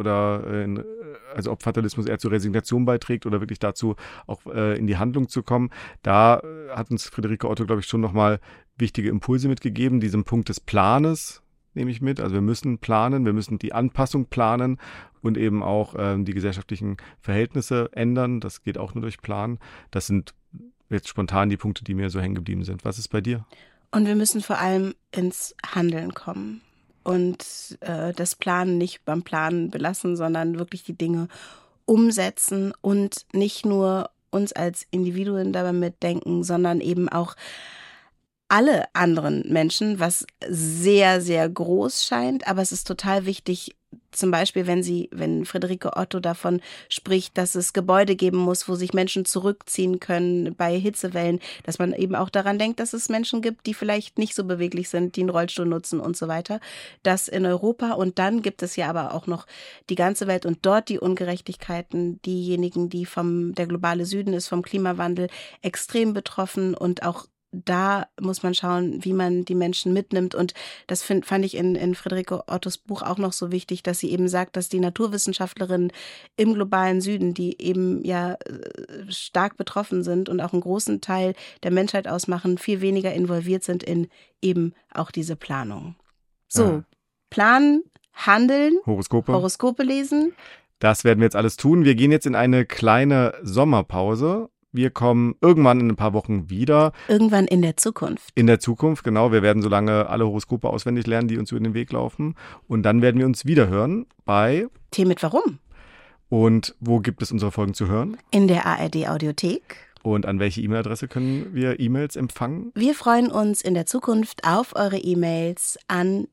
also ob Fatalismus eher zur Resignation beiträgt oder wirklich dazu auch in die Handlung zu kommen. Da hat uns Friederike Otto, glaube ich, schon nochmal wichtige Impulse mitgegeben. Diesen Punkt des Planes nehme ich mit. Also wir müssen planen, wir müssen die Anpassung planen und eben auch die gesellschaftlichen Verhältnisse ändern. Das geht auch nur durch Planen. Das sind jetzt spontan die Punkte, die mir so hängen geblieben sind. Was ist bei dir? Und wir müssen vor allem ins Handeln kommen und das Planen nicht beim Planen belassen, sondern wirklich die Dinge umsetzen und nicht nur uns als Individuen dabei mitdenken, sondern eben auch alle anderen Menschen, was sehr, sehr groß scheint. Aber es ist total wichtig, zum Beispiel, wenn Friederike Otto davon spricht, dass es Gebäude geben muss, wo sich Menschen zurückziehen können bei Hitzewellen, dass man eben auch daran denkt, dass es Menschen gibt, die vielleicht nicht so beweglich sind, die einen Rollstuhl nutzen und so weiter. Das in Europa. Und dann gibt es ja aber auch noch die ganze Welt und dort die Ungerechtigkeiten, diejenigen, der globale Süden ist vom Klimawandel extrem betroffen und auch da muss man schauen, wie man die Menschen mitnimmt. Und das fand ich in Friederike Ottos Buch auch noch so wichtig, dass sie eben sagt, dass die Naturwissenschaftlerinnen im globalen Süden, die eben stark betroffen sind und auch einen großen Teil der Menschheit ausmachen, viel weniger involviert sind in eben auch diese Planung. So, planen, handeln, Horoskope lesen. Das werden wir jetzt alles tun. Wir gehen jetzt in eine kleine Sommerpause. Wir kommen irgendwann in ein paar Wochen wieder. Irgendwann in der Zukunft. In der Zukunft, genau. Wir werden so lange alle Horoskope auswendig lernen, die uns über den Weg laufen. Und dann werden wir uns wieder hören bei Tee mit Warum. Und wo gibt es unsere Folgen zu hören? In der ARD-Audiothek. Und an welche E-Mail-Adresse können wir E-Mails empfangen? Wir freuen uns in der Zukunft auf eure E-Mails an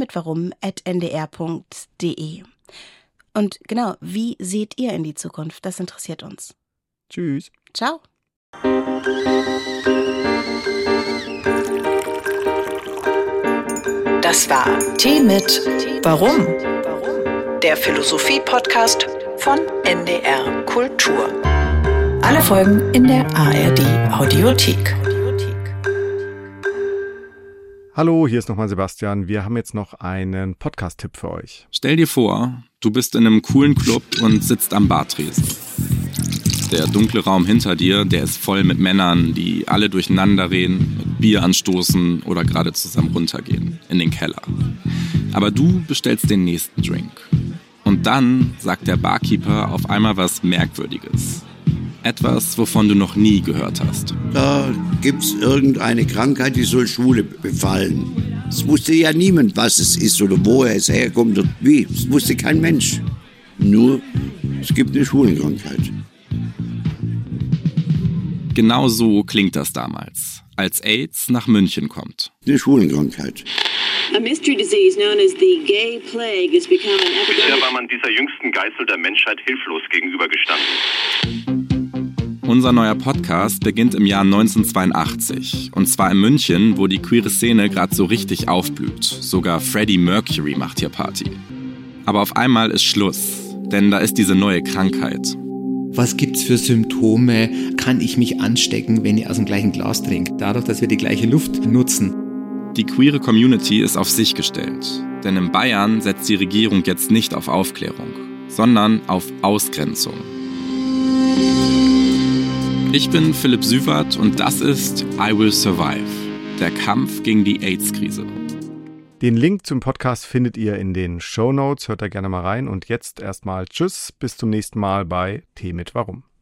teemitwarum@ndr.de. Und genau, wie seht ihr in die Zukunft? Das interessiert uns. Tschüss. Ciao. Das war Tee mit Warum? Der Philosophie-Podcast von NDR Kultur. Alle Folgen in der ARD Audiothek. Hallo, hier ist nochmal Sebastian. Wir haben jetzt noch einen Podcast-Tipp für euch. Stell dir vor, du bist in einem coolen Club und sitzt am Bartresen. Der dunkle Raum hinter dir, der ist voll mit Männern, die alle durcheinander reden, mit Bier anstoßen oder gerade zusammen runtergehen, in den Keller. Aber du bestellst den nächsten Drink. Und dann sagt der Barkeeper auf einmal was Merkwürdiges. Etwas, wovon du noch nie gehört hast. Da gibt's irgendeine Krankheit, die soll Schwule befallen. Es wusste ja niemand, was es ist oder woher es herkommt oder wie. Es wusste kein Mensch. Nur, es gibt eine Schwulenkrankheit. Genau so klingt das damals, als AIDS nach München kommt. Eine Schwulenkrankheit. A mystery disease known as the gay plague has become an epidemic. Bisher war man dieser jüngsten Geißel der Menschheit hilflos gegenübergestanden. Unser neuer Podcast beginnt im Jahr 1982. Und zwar in München, wo die queere Szene gerade so richtig aufblüht. Sogar Freddie Mercury macht hier Party. Aber auf einmal ist Schluss, denn da ist diese neue Krankheit. Was gibt's für Symptome? Kann ich mich anstecken, wenn ich aus dem gleichen Glas trinke? Dadurch, dass wir die gleiche Luft nutzen. Die queere Community ist auf sich gestellt. Denn in Bayern setzt die Regierung jetzt nicht auf Aufklärung, sondern auf Ausgrenzung. Ich bin Philipp Süwert und das ist I Will Survive, der Kampf gegen die AIDS-Krise. Den Link zum Podcast findet ihr in den Shownotes. Hört da gerne mal rein. Und jetzt erstmal Tschüss, bis zum nächsten Mal bei Tee mit Warum.